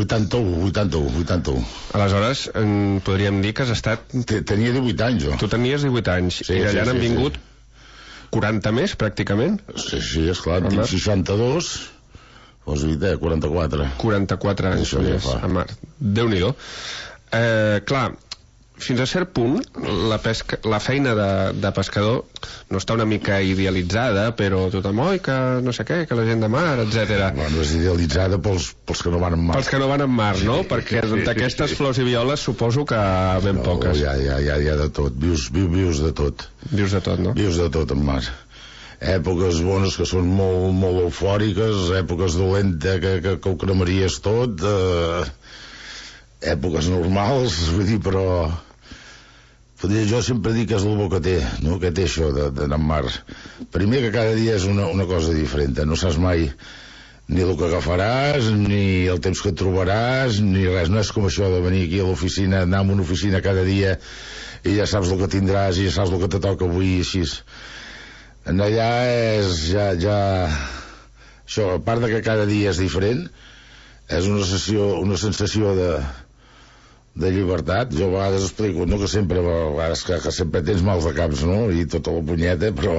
81. Aleshores, podríem dir que has estat... Tenia 18 anys, jo. Tu tenies 18 anys. I d'allà n'han vingut 40 més, pràcticament? Sí, esclar, tinc 62, doncs 44. 44 anys més, a mar. Déu-n'hi-do. Clar, fins a cert punt, la feina de pescador no està una mica idealitzada, però tothom, que no sé què, que la gent de mar, etc. Bueno, és idealitzada pels que no van en mar. Pels que no van en mar, no? Perquè d'aquestes flors i violes suposo que ben poques. Hi ha de tot, vius de tot. Vius de tot, no? Vius de tot en mar. Èpoques bones que són molt eufòriques, èpoques dolentes que ho cremaries tot, èpoques normals, vull dir, però... Jo sempre dic que és el bo que té, no? Que té això d'anar en mar. Primer que cada dia és una cosa diferent, no saps mai ni el que agafaràs, ni el temps que et trobaràs, ni res. No és com això de venir aquí a l'oficina, anar a una oficina cada dia i ja saps el que tindràs i ja saps el que te toca avui i així. En allà és ja... Això, a part de que cada dia és diferent, és una sensació de llibertat. Jo a vegades explico, no, que sempre a vegades que sempre tens mals de caps, no? I tota la punyeta, però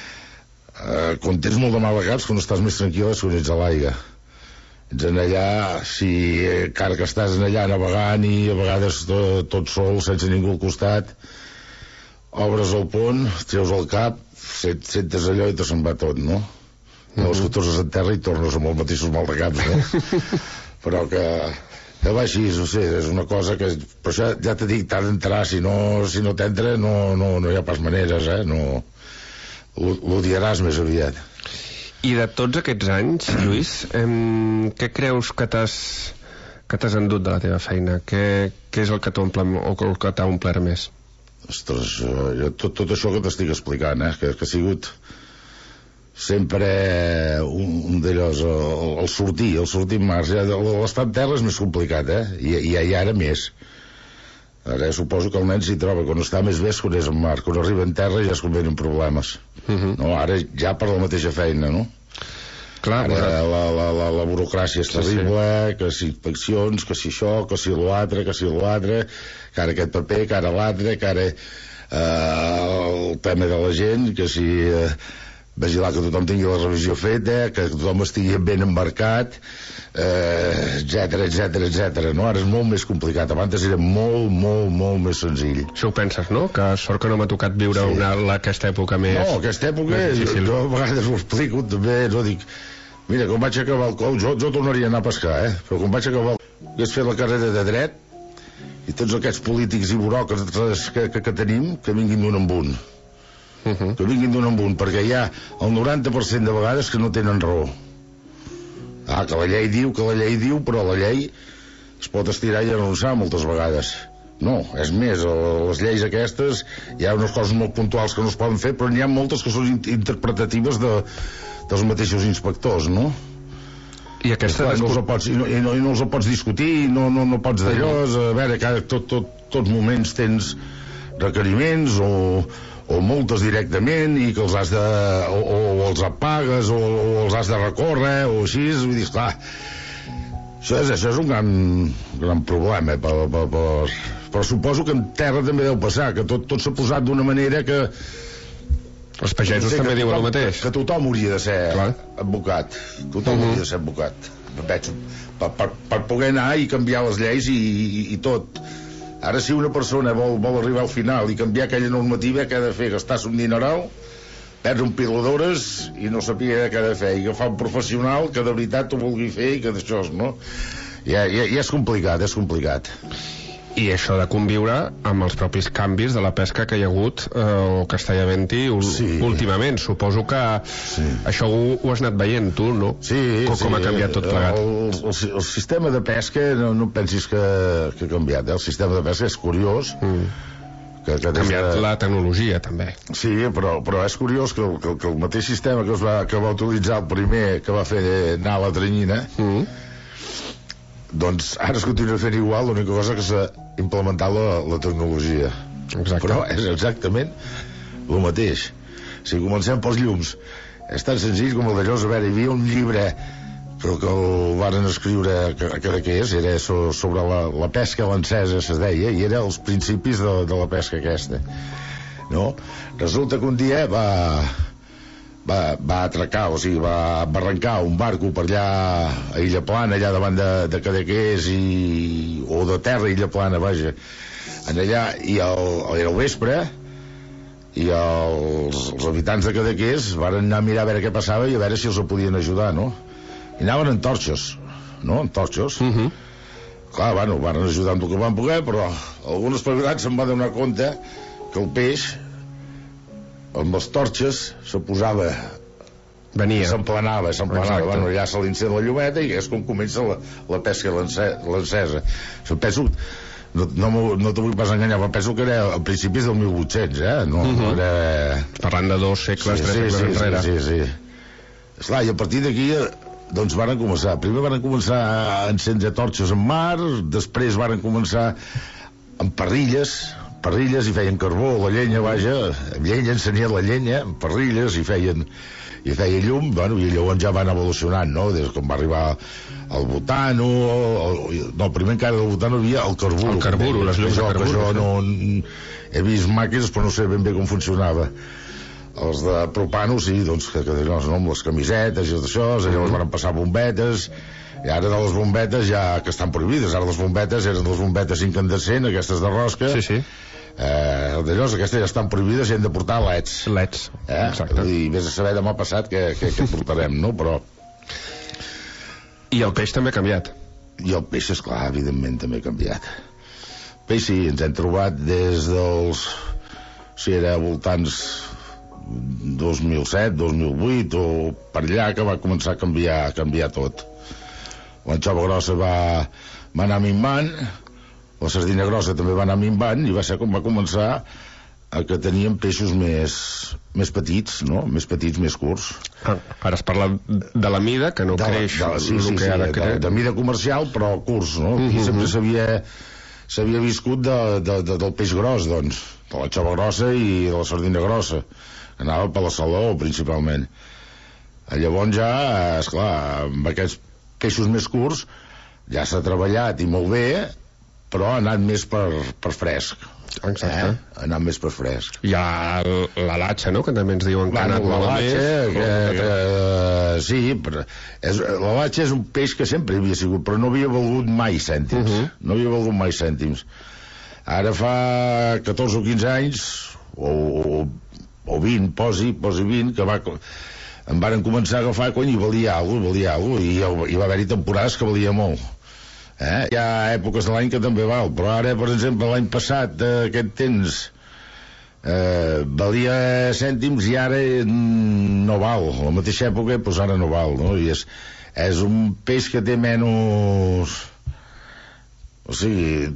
quan tens molt de mal de caps, quan estàs més tranquil és quan ets a l'aigua. Ets en allà, si encara que estàs en allà navegant i a vegades tot sol, sense ningú al costat, obres el pont, treus el cap, sentes allò i te se'n va tot, no? Llavors que tornes a terra i tornes amb els mateixos mal de caps, no? Però que va així, no sé, és una cosa que... Però això ja t'he dit, t'ha d'entrar, si no t'entra no hi ha pas maneres, no... L'odiaràs més aviat. I de tots aquests anys, Lluís, què creus que t'has endut de la teva feina? Què és el que t'omple o el que t'ha omplert més? Ostres, tot això que t'estic explicant, que ha sigut sempre un d'allòs, el sortir en mar. L'estar en terra és més complicat, i ara més. Ara suposo que el nen s'hi troba, quan està més bé és quan és en mar, quan arriba en terra ja es convenen problemes. No, ara ja per la mateixa feina, no? Clar, ara la burocràcia és terrible, que si inspeccions, que si això, que si l'altre, que ara aquest paper, que ara l'altre, que ara el tema de la gent, que si... vigilar que tothom tingui la revisió feta, que tothom estigui ben embarcat, etcètera, no? Ara és molt més complicat, abans era molt més senzill. Si ho penses, no? Que sort que no m'ha tocat viure aquesta època més... No, aquesta època, jo a vegades ho explico també, no dic, mira, quan vaig acabar el col, jo tornaria a anar a pescar, però quan vaig acabar hagués fet la carrera de dret, i tots aquests polítics i buròcrates que tenim, que vinguin d'un en un. Que vinguin d'un en un, perquè hi ha el 90% de vegades que no tenen raó. Que la llei diu, però la llei es pot estirar i arronsar moltes vegades. No, és més, les lleis aquestes hi ha unes coses molt puntuals que no es poden fer, però n'hi ha moltes que són interpretatives dels mateixos inspectors, no? I aquesta no els pots discutir, no pots d'allò, a veure, tots moments tens requeriments o multes directament i que els has de... o els apagues o els has de recórrer o així, vull dir, esclar, això és un gran problema, però suposo que en terra també deu passar, que tot s'ha posat d'una manera que... Els pagesos també diuen el mateix. Que tothom hauria de ser advocat, hauria de ser advocat, per poder anar i canviar les lleis i tot. Ara si una persona vol arribar al final i canviar aquella normativa, què ha de fer? Gastar-se un dineral perds un pilo d'hores i no sabia què de fer, i agafar un professional que de veritat ho vulgui fer i que d'això, no? Ja és complicat, I això de conviure amb els propis canvis de la pesca que hi ha hagut o que està havent-hi últimament. Suposo que això ho has anat veient tu, no? Sí. Com ha canviat tot plegat? El sistema de pesca, no pensis que ha canviat, el sistema de pesca és curiós. Ha canviat la tecnologia, també. Sí, però és curiós que el mateix sistema que va utilitzar el primer que va fer anar a la Tranyina, doncs ara es continua fent igual, l'única cosa que s'ha implementat la tecnologia. Exacte. Però és exactament el mateix. Si comencem pels llums, és tan senzill com el d'allò. A veure, hi havia un llibre però que el varen escriure que era sobre la pesca lancesa, es deia, i era els principis de la pesca aquesta, no? Resulta que un dia va atracar, o sigui, va arrencar un barco per allà a Illa Plana, allà davant de Cadaqués o de terra a Illa Plana, vaja, allà, i era el vespre, i els habitants de Cadaqués van anar a mirar a veure què passava i a veure si els podien ajudar, no? I anaven amb torxos, no? Amb torxos. Clar, bueno, van ajudar amb el que van poder, però alguns espavilats se'n van donar compte que el peix amb les torxes se posava, s'emplenava, bueno, allà se l'encén la llumeta i és com comença la pesca lancesa. Penso, no te vull pas enganyar, però penso que era a principis del 1800, no era... Parlant de 2 segles, 3 segles enrere. Sí. Esclar, i a partir d'aquí doncs varen començar, primer varen començar a encendre torxes en mar, després varen començar amb parrilles i feien carbó, la llenya, vaja, llenya, encenien la llenya, amb parrilles i feien llum, bueno, i llavors ja van evolucionant, no? Des com va arribar el butano, no, primer encara del butano hi havia el carburo, les llums de carburo. Això no he vist màquines però no sé ben bé com funcionava. Els de propano, sí, doncs, que amb les camisetes i d'això, llavors van passar bombetes, i ara de les bombetes ja que estan prohibides, ara les bombetes eren les bombetes incandescents, aquestes de rosca, d'allòs, aquestes ja estan prohibides i hem de portar leds. Exacte. I vés a saber demà passat què portarem, no? Però... I el peix també ha canviat. I el peix, esclar, evidentment també ha canviat. El peix sí, ens hem trobat des dels... si era voltants 2007, 2008 o per allà que va començar a canviar tot. L'anxova grossa va anar minvant, la sardina grossa també va anar minvant, i va ser com va començar a que teníem peixos més petits, no? Més petits, més curts. Ara es parla de la mida, que no creix el que ara creix. De mida comercial, però curts, no? Aquí sempre s'havia viscut del peix gros, doncs, de l'anxova grossa i de la sardina grossa, que anava per la Saló, principalment. Llavors ja, esclar, amb aquests peixos més curts ja s'ha treballat i molt bé, però ha anat més per fresc. Exacte. Ha anat més per fresc. Hi ha la latxa, no?, que també ens diuen que ha anat molt més. Sí, però la latxa és un peix que sempre hi havia sigut, però no havia valgut mai cèntims. No havia valgut mai cèntims. Ara fa 14 o 15 anys, o 20, posi 20, que em varen començar a agafar quan hi valia alguna cosa, i hi va haver-hi temporades que valia molt. Hi ha èpoques de l'any que també val, però ara, per exemple, l'any passat, aquest temps, valia cèntims i ara no val. A la mateixa època, doncs ara no val, no? I és un peix que té menys... O sigui,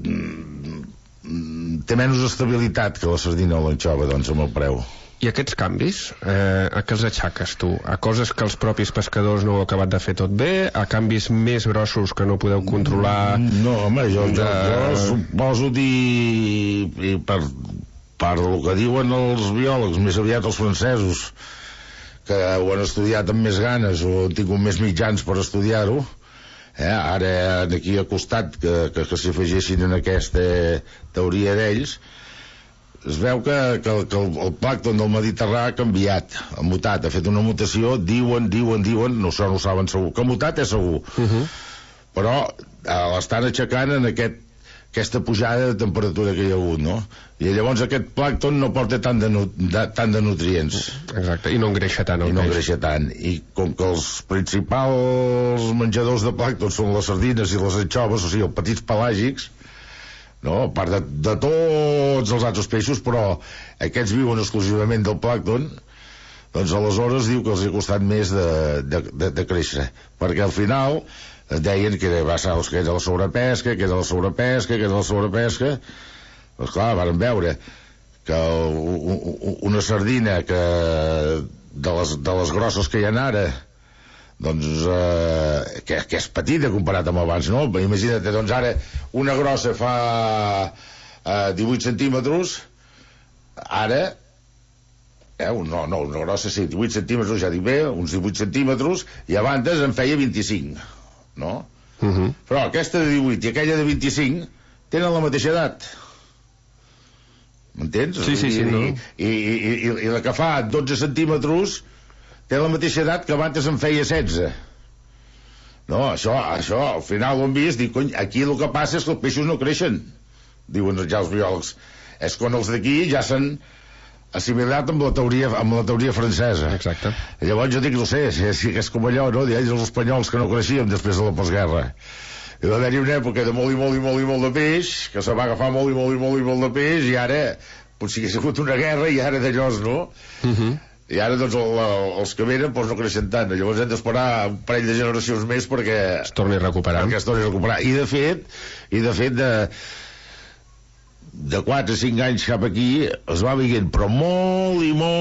té menys estabilitat que la sardina o l'anxova, doncs, amb el preu. I aquests canvis, a què els aixaques tu? A coses que els propis pescadors no heu acabat de fer tot bé? A canvis més grossos que no podeu controlar? No, home, jo suposo dir per el que diuen els biòlegs, més aviat els francesos, que ho han estudiat amb més ganes o han tingut més mitjans per estudiar-ho, ara aquí al costat que s'hi afegissin en aquesta teoria d'ells, es veu que el plàncton del Mediterrani ha canviat, ha mutat, ha fet una mutació, diuen, no ho saben segur, que ha mutat és segur, però l'estan aixecant en aquest aquesta pujada de temperatura que hi ha hagut, no? I llavors aquest plàncton no porta tant de nutrients. Exacte, i no engreixa tant el peix. No engreixa tant. I com que els principals menjadors de plàncton són les sardines i les anxoves, o sigui, els petits pelàgics, no? A part de tots els altres peixos, però aquests viuen exclusivament del plàncton, doncs aleshores diu que els ha costat més de créixer, perquè al final deien que era la sobrepesca, doncs clar, varen veure que una sardina de les grosses que hi ha ara, doncs que és petita comparat amb abans, no? Imagina't, doncs ara una grossa fa 18 centímetres, ara una grossa sí, 18 centímetres, ja dic bé, uns 18 centímetres, i abans en feia 25, no? Però aquesta de 18 i aquella de 25 tenen la mateixa edat, m'entens? Sí, no? I la que fa 12 centímetres té la mateixa edat que abans en feia 16. No, això al final ho hem vist, dic, cony, aquí el que passa és que els peixos no creixen, diuen ja els biòlegs, és quan els d'aquí ja s'han assimilat amb la teoria francesa. Exacte. I llavors jo dic, no sé, si és com allò, no? Ells els espanyols que no creixíem després de la postguerra. I va haver-hi una època de molt de peix, que se va agafar molt de peix, i ara potser hi ha sigut una guerra i ara d'allòs, no? I ara doncs els que venen doncs no creixen tant, llavors hem d'esperar un parell de generacions més perquè es torni a recuperar. I de fet de 4 a 5 anys cap aquí es va veient, però molt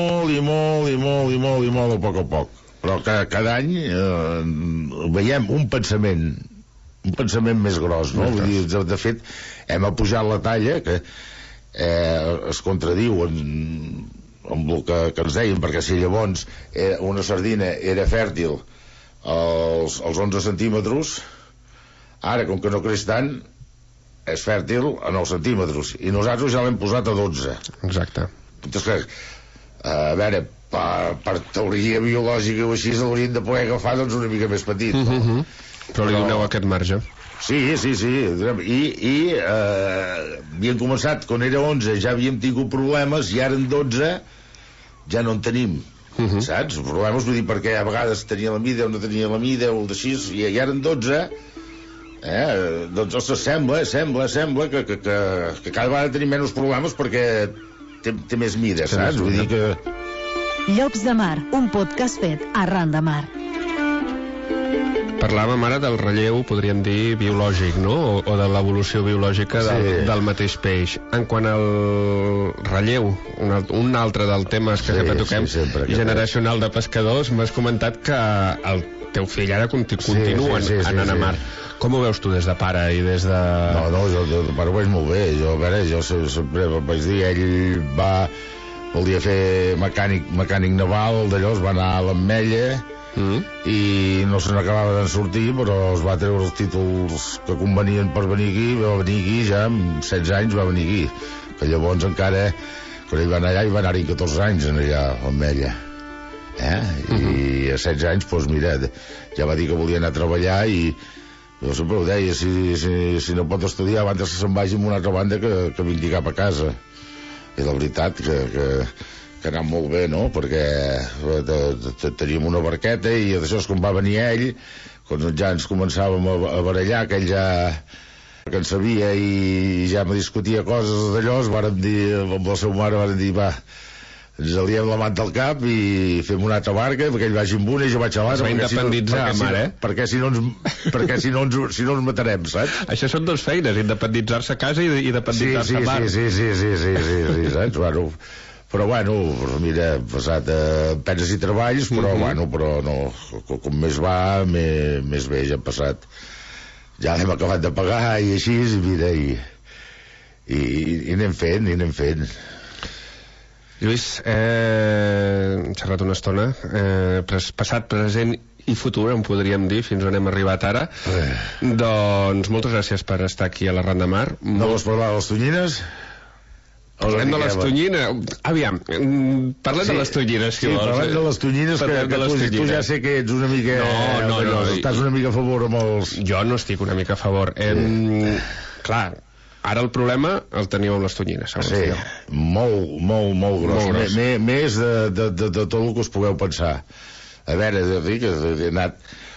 a poc, però cada any veiem un pensament més gros, no? Vull dir, de fet hem apujat la talla, que es contradiu amb el que ens deien, perquè si llavors una sardina era fèrtil als 11 centímetres, ara com que no creix tant és fèrtil a 9 centímetres, i nosaltres ja l'hem posat a 12. Exacte. Entonces, a veure, per teoria biològica o així l'haurien de poder agafar doncs una mica més petit, no? Però li doneu aquest marge. Sí, i havíem començat quan era 11, ja havíem tingut problemes, i ara en 12 ja no en tenim, saps? Problemes, vull dir, perquè a vegades tenia la mida o no tenia la mida o d'així, i ara en 12 doncs ostres, sembla que cada vegada tenim menys problemes perquè té més mida, saps? Vull dir que... Llops de Mar, un podcast fet arran de mar. Parlàvem ara del relleu, podríem dir, biològic, no? O de l'evolució biològica del mateix peix. En quant al relleu, un altre dels temes que sempre toquem, generacional de pescadors, m'has comentat que el teu fill ara continuen anant a mar. Com ho veus tu des de pare i des de... No, jo de pare ho veig molt bé. Jo sempre vaig dir, ell volia fer mecànic naval, d'allò es va anar a l'Ametlla, i no se n'acabava de sortir, però es va treure els títols que convenien per venir aquí, va venir aquí ja amb 16 anys, va venir aquí, que llavors encara quan ell va anar allà, hi va anar-hi 14 anys allà a l'Ametlla, i a 16 anys doncs mira, ja va dir que volia anar a treballar, i jo sempre ho deia, si no pot estudiar abans que se'n vagi a una altra banda que vingui cap a casa. I la veritat que ha anat molt bé, no? Perquè teníem una barqueta, i d'això és com va venir ell, quan ja ens començàvem a barallar, que ell ja que en sabia i ja me discutia coses d'allò, vàrem dir, amb la seva mare vàrem dir, va, ens aliem la manta al cap i fem una altra barca, perquè ell vagi amb una i jo vaig a l'altra. Es va independitzar, mare, perquè si no ens matarem, saps? Això són dues feines, independitzar-se a casa i independitzar-se a mar. Sí, saps? Però bueno, mira, passat penes i treballs, però no, com més va, més bé, ja hem passat. Ja l'hem acabat de pagar i així, mira, i anem fent. Lluís, hem xerrat una estona, passat, present i futur, en podríem dir, fins on hem arribat ara. Doncs moltes gràcies per estar aquí a l'Arran de Mar. No vols parlar de les tonyines? Parlem de les tonyines. Aviam, parlem de les tonyines, si vols. Sí, parlem de les tonyines, que tu ja sé que ets una mica... No. Estàs una mica a favor amb els... Jo no estic una mica a favor. Clar, Ara el problema el teníeu amb les tonyines, segons sí, molt gros. Més de tot el que us pugueu pensar. A veure, he anat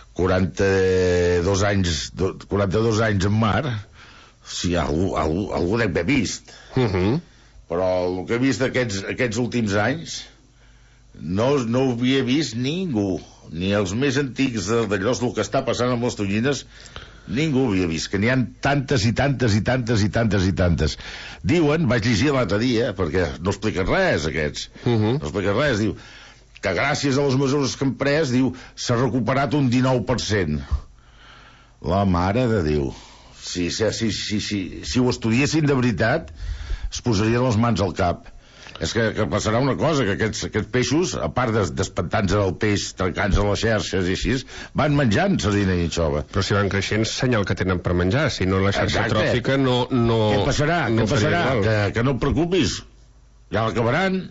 42 anys en mar, si algú dec haver vist. Però el que he vist aquests últims anys no ho havia vist ningú, ni els més antics d'allò, el que està passant amb les tonyines, ningú havia vist, que n'hi ha tantes i tantes. Diuen, vaig llegir l'altre dia, perquè no expliquen res aquests, no expliquen res, diu que gràcies a les mesures que han pres, diu, s'ha recuperat un 19%. La mare de Déu. Si ho estudiessin de veritat, es posarien les mans al cap. És que passarà una cosa, que aquests peixos, a part d'espantar-nos el peix, trencant-se les xarxes i així, van menjant sardina i anxova. Però si van creixent, senyal que tenen per menjar, si no la xarxa tròfica no... Què passarà? Que no et preocupis, ja l'acabaran,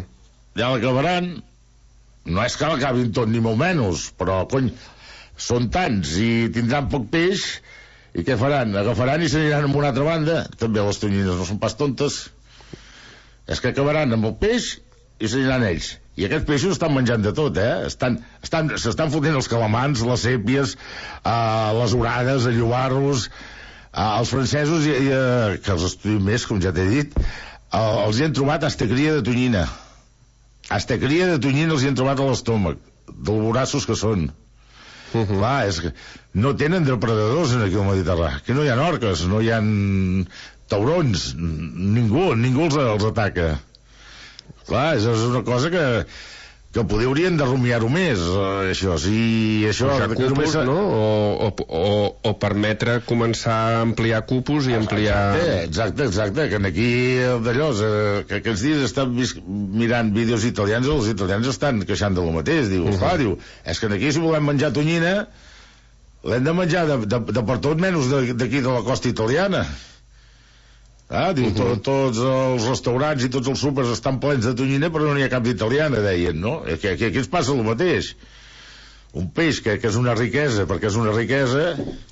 no és que l'acabin tot ni molt menys, però, cony, són tants i tindran poc peix, i què faran? Agafaran i s'aniran a una altra banda. També les tonyines no són pas tontes. És que acabaran amb el peix i s'aniran ells. I aquests peixos estan menjant de tot, s'estan fotent els calamars, les sèpies, les orades, els llobarros, els francesos, que els estudien més, com ja t'he dit, els hi han trobat astecria de tonyina. Astecria de tonyina els hi han trobat a l'estómac, dels vorassos que són. Clar, és que no tenen depredadors aquí al Mediterrani, que no hi ha orques, no hi ha taurons, ningú els ataca. Clar, és una cosa que haurien de rumiar-ho més, això. Si això... Cupos, no? O permetre començar a ampliar cupos i ampliar... Exacte, que aquí d'allò, que aquests dies estan mirant vídeos italians, els italians estan queixant de lo mateix, diu, és que aquí si volem menjar tonyina l'hem de menjar de per tot menys d'aquí de la costa italiana. Diu, tots els restaurants i tots els súpers estan plens de tonyina, però no n'hi ha cap d'italiana, deien, no? Aquí ens passa el mateix. Un peix que és una riquesa, perquè és una riquesa,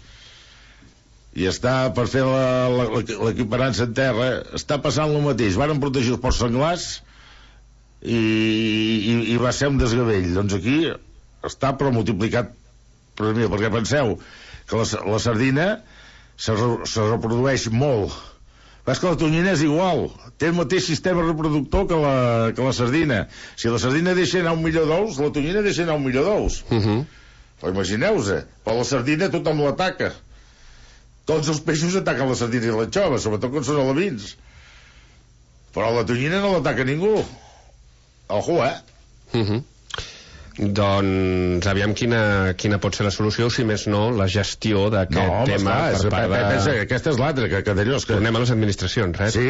i està per fer l'equiparança en terra, està passant el mateix. Varen protegir els porcs senglars i va ser un desgavell. Doncs aquí està però multiplicat per mi, perquè penseu que la sardina se reprodueix molt. És que la tonyina és igual, té el mateix sistema reproductor que la sardina. Si la sardina deixa anar 1 milió d'ous, la tonyina deixa anar 1 milió d'ous. Però imagineu-se, però la sardina tothom l'ataca. Tots els peixos ataquen la sardina i l'anxova, sobretot quan són alevins. Però la tonyina no l'ataca ningú. Ojo, Doncs aviam quina pot ser la solució, si més no la gestió d'aquest tema per part de... Aquesta és l'altra, que d'allò... Tornem a les administracions, Sí,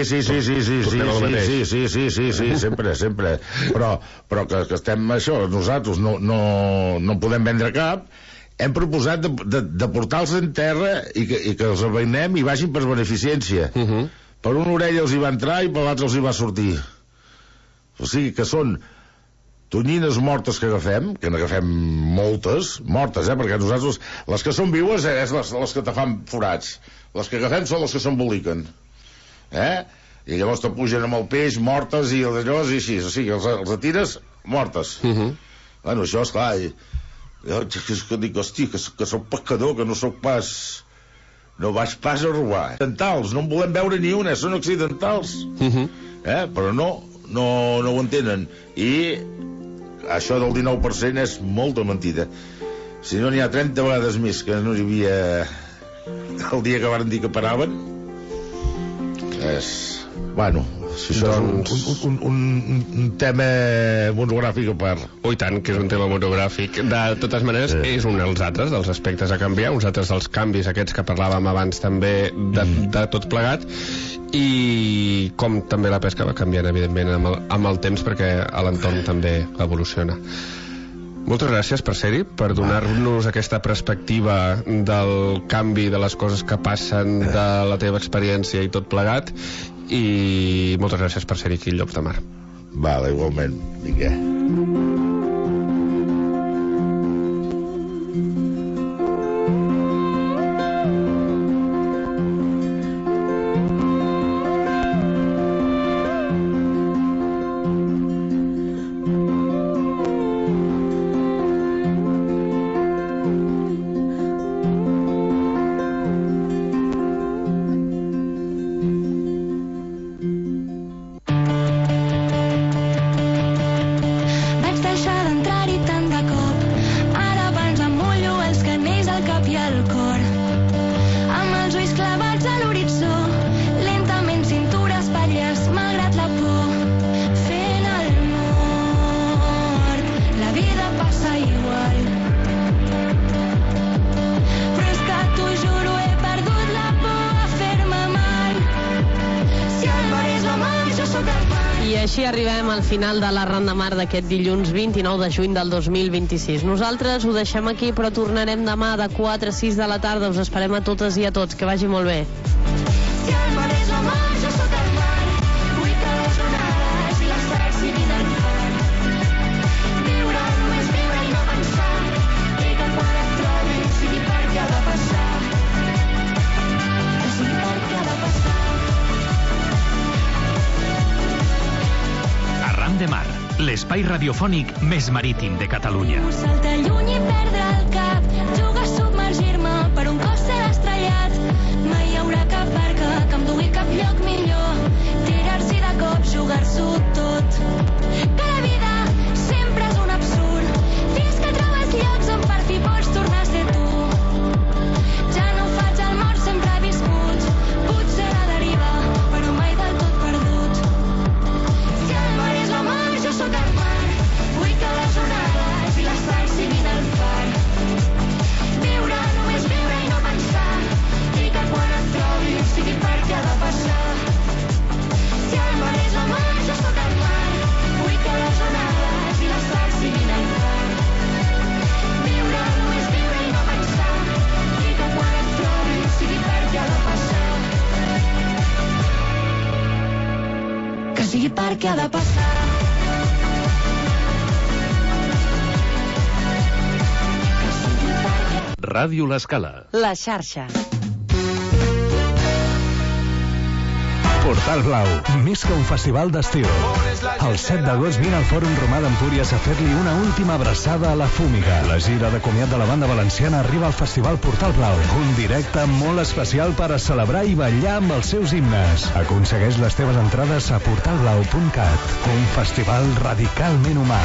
sempre. Però que estem això, nosaltres no podem vendre cap. Hem proposat de portar-los en terra i que els aveinem i vagin per beneficència. Per una orella els hi va entrar i per l'altra els hi va sortir. O sigui que són tonyines mortes que n'agafem moltes, mortes, perquè nosaltres, les que són viues és les que te fan forats, les que agafem són les que s'emboliquen, i llavors te pugen amb el peix mortes i allò i així, o sigui, els retires mortes. Bueno, això és clar, que dic, hosti, que soc pecador, que no soc pas... No vaig pas a robar. Accidentals, no en volem veure ni una, són accidentals. Però no ho entenen. I això del 19% és molta mentida. Si no n'hi ha 30 vegades més que no hi havia el dia que varen dir que paraven, és... Bueno, si això és un tema monogràfic a part. I tant, que és un tema monogràfic. De totes maneres, és un dels altres dels aspectes a canviar, uns altres dels canvis aquests que parlàvem abans també de tot plegat, i com també la pesca va canviant, evidentment, amb el temps, perquè l'entorn també evoluciona. Moltes gràcies per ser-hi, per donar-nos aquesta perspectiva del canvi de les coses que passen, de la teva experiència i tot plegat, i moltes gràcies per ser-hi aquí al Llops de Mar. Vale, igualment. Vinga. I així arribem al final de la Ran de Mar d'aquest dilluns 29 de juny del 2026. Nosaltres ho deixem aquí, però tornarem demà de 4 a 6 de la tarda. Us esperem a totes i a tots. Que vagi molt bé. Si el mar és la mar, jo sóc el mar. Vull que les onades i l'estat siguin el far. Viure, només viure i no pensar. I que quan et trobi sigui perquè ha de passar. Que sigui perquè ha de passar. Arran de Mar, l'espai radiofònic més marítim de Catalunya. Saltar lluny i perdre el cap, jugar a submergir-me per un cos ser estrellat. Mai hi haurà cap barca que em dugui cap lloc millor. Tirar-s'hi de cop, jugar-s'ho tot. Que la vida sempre és un absurd. Fins que trobes llocs on per fi pots tornar a ser tu. Ja no faig el mort, sempre he viscut. Potser a la deriva, però mai del tot perdut. Si el mar és la mar, jo sóc el mar. Vull que les onades i les sals siguin el far. Viure, només viure i no pensar. I que quan et trobi sigui perquè ha de passar. Si el mar és la mar, jo sóc el mar. Vull que les onades i les sals siguin el far. Viure, només viure i no pensar. I que quan et trobi sigui perquè ha de passar. Que sigui perquè ha de passar. Ràdio L'Escala. La xarxa. Portal Blau, més que un festival d'estiu. El 7 d'agost vine al Fòrum Romà d'Empúries a fer-li una última abraçada a la Fúmiga. La gira de comiat de la banda valenciana arriba al Festival Portal Blau. Un directe molt especial per a celebrar i ballar amb els seus himnes. Aconsegueix les teves entrades a portalblau.cat. Un festival radicalment humà.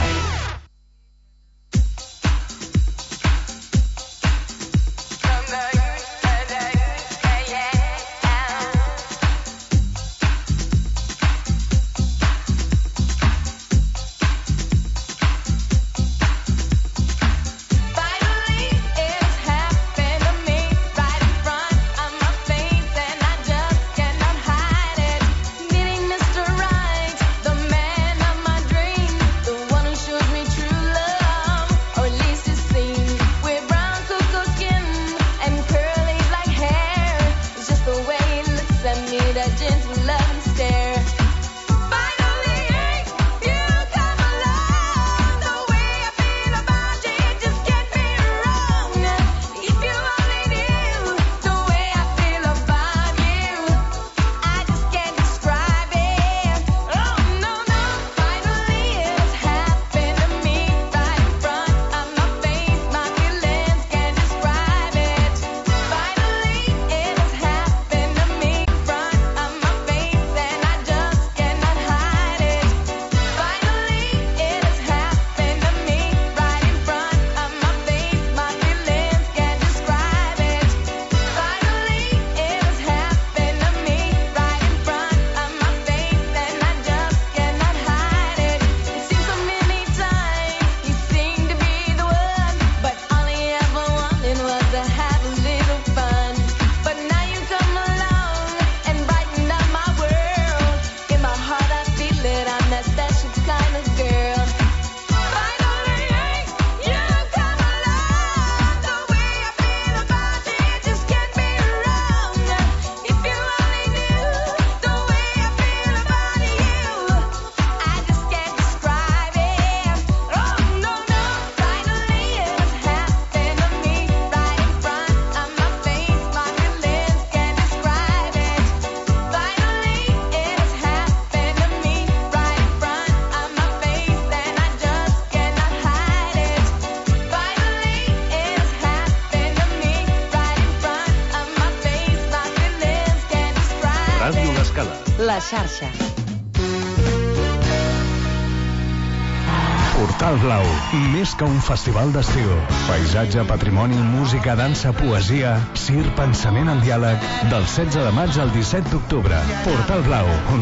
La xarxa. Portal Blau, més que un festival d'estiu. Paisatge, patrimoni, música, dansa, poesia, circ, pensament en diàleg, del 16 de maig al 17 d'octubre. Portal Blau,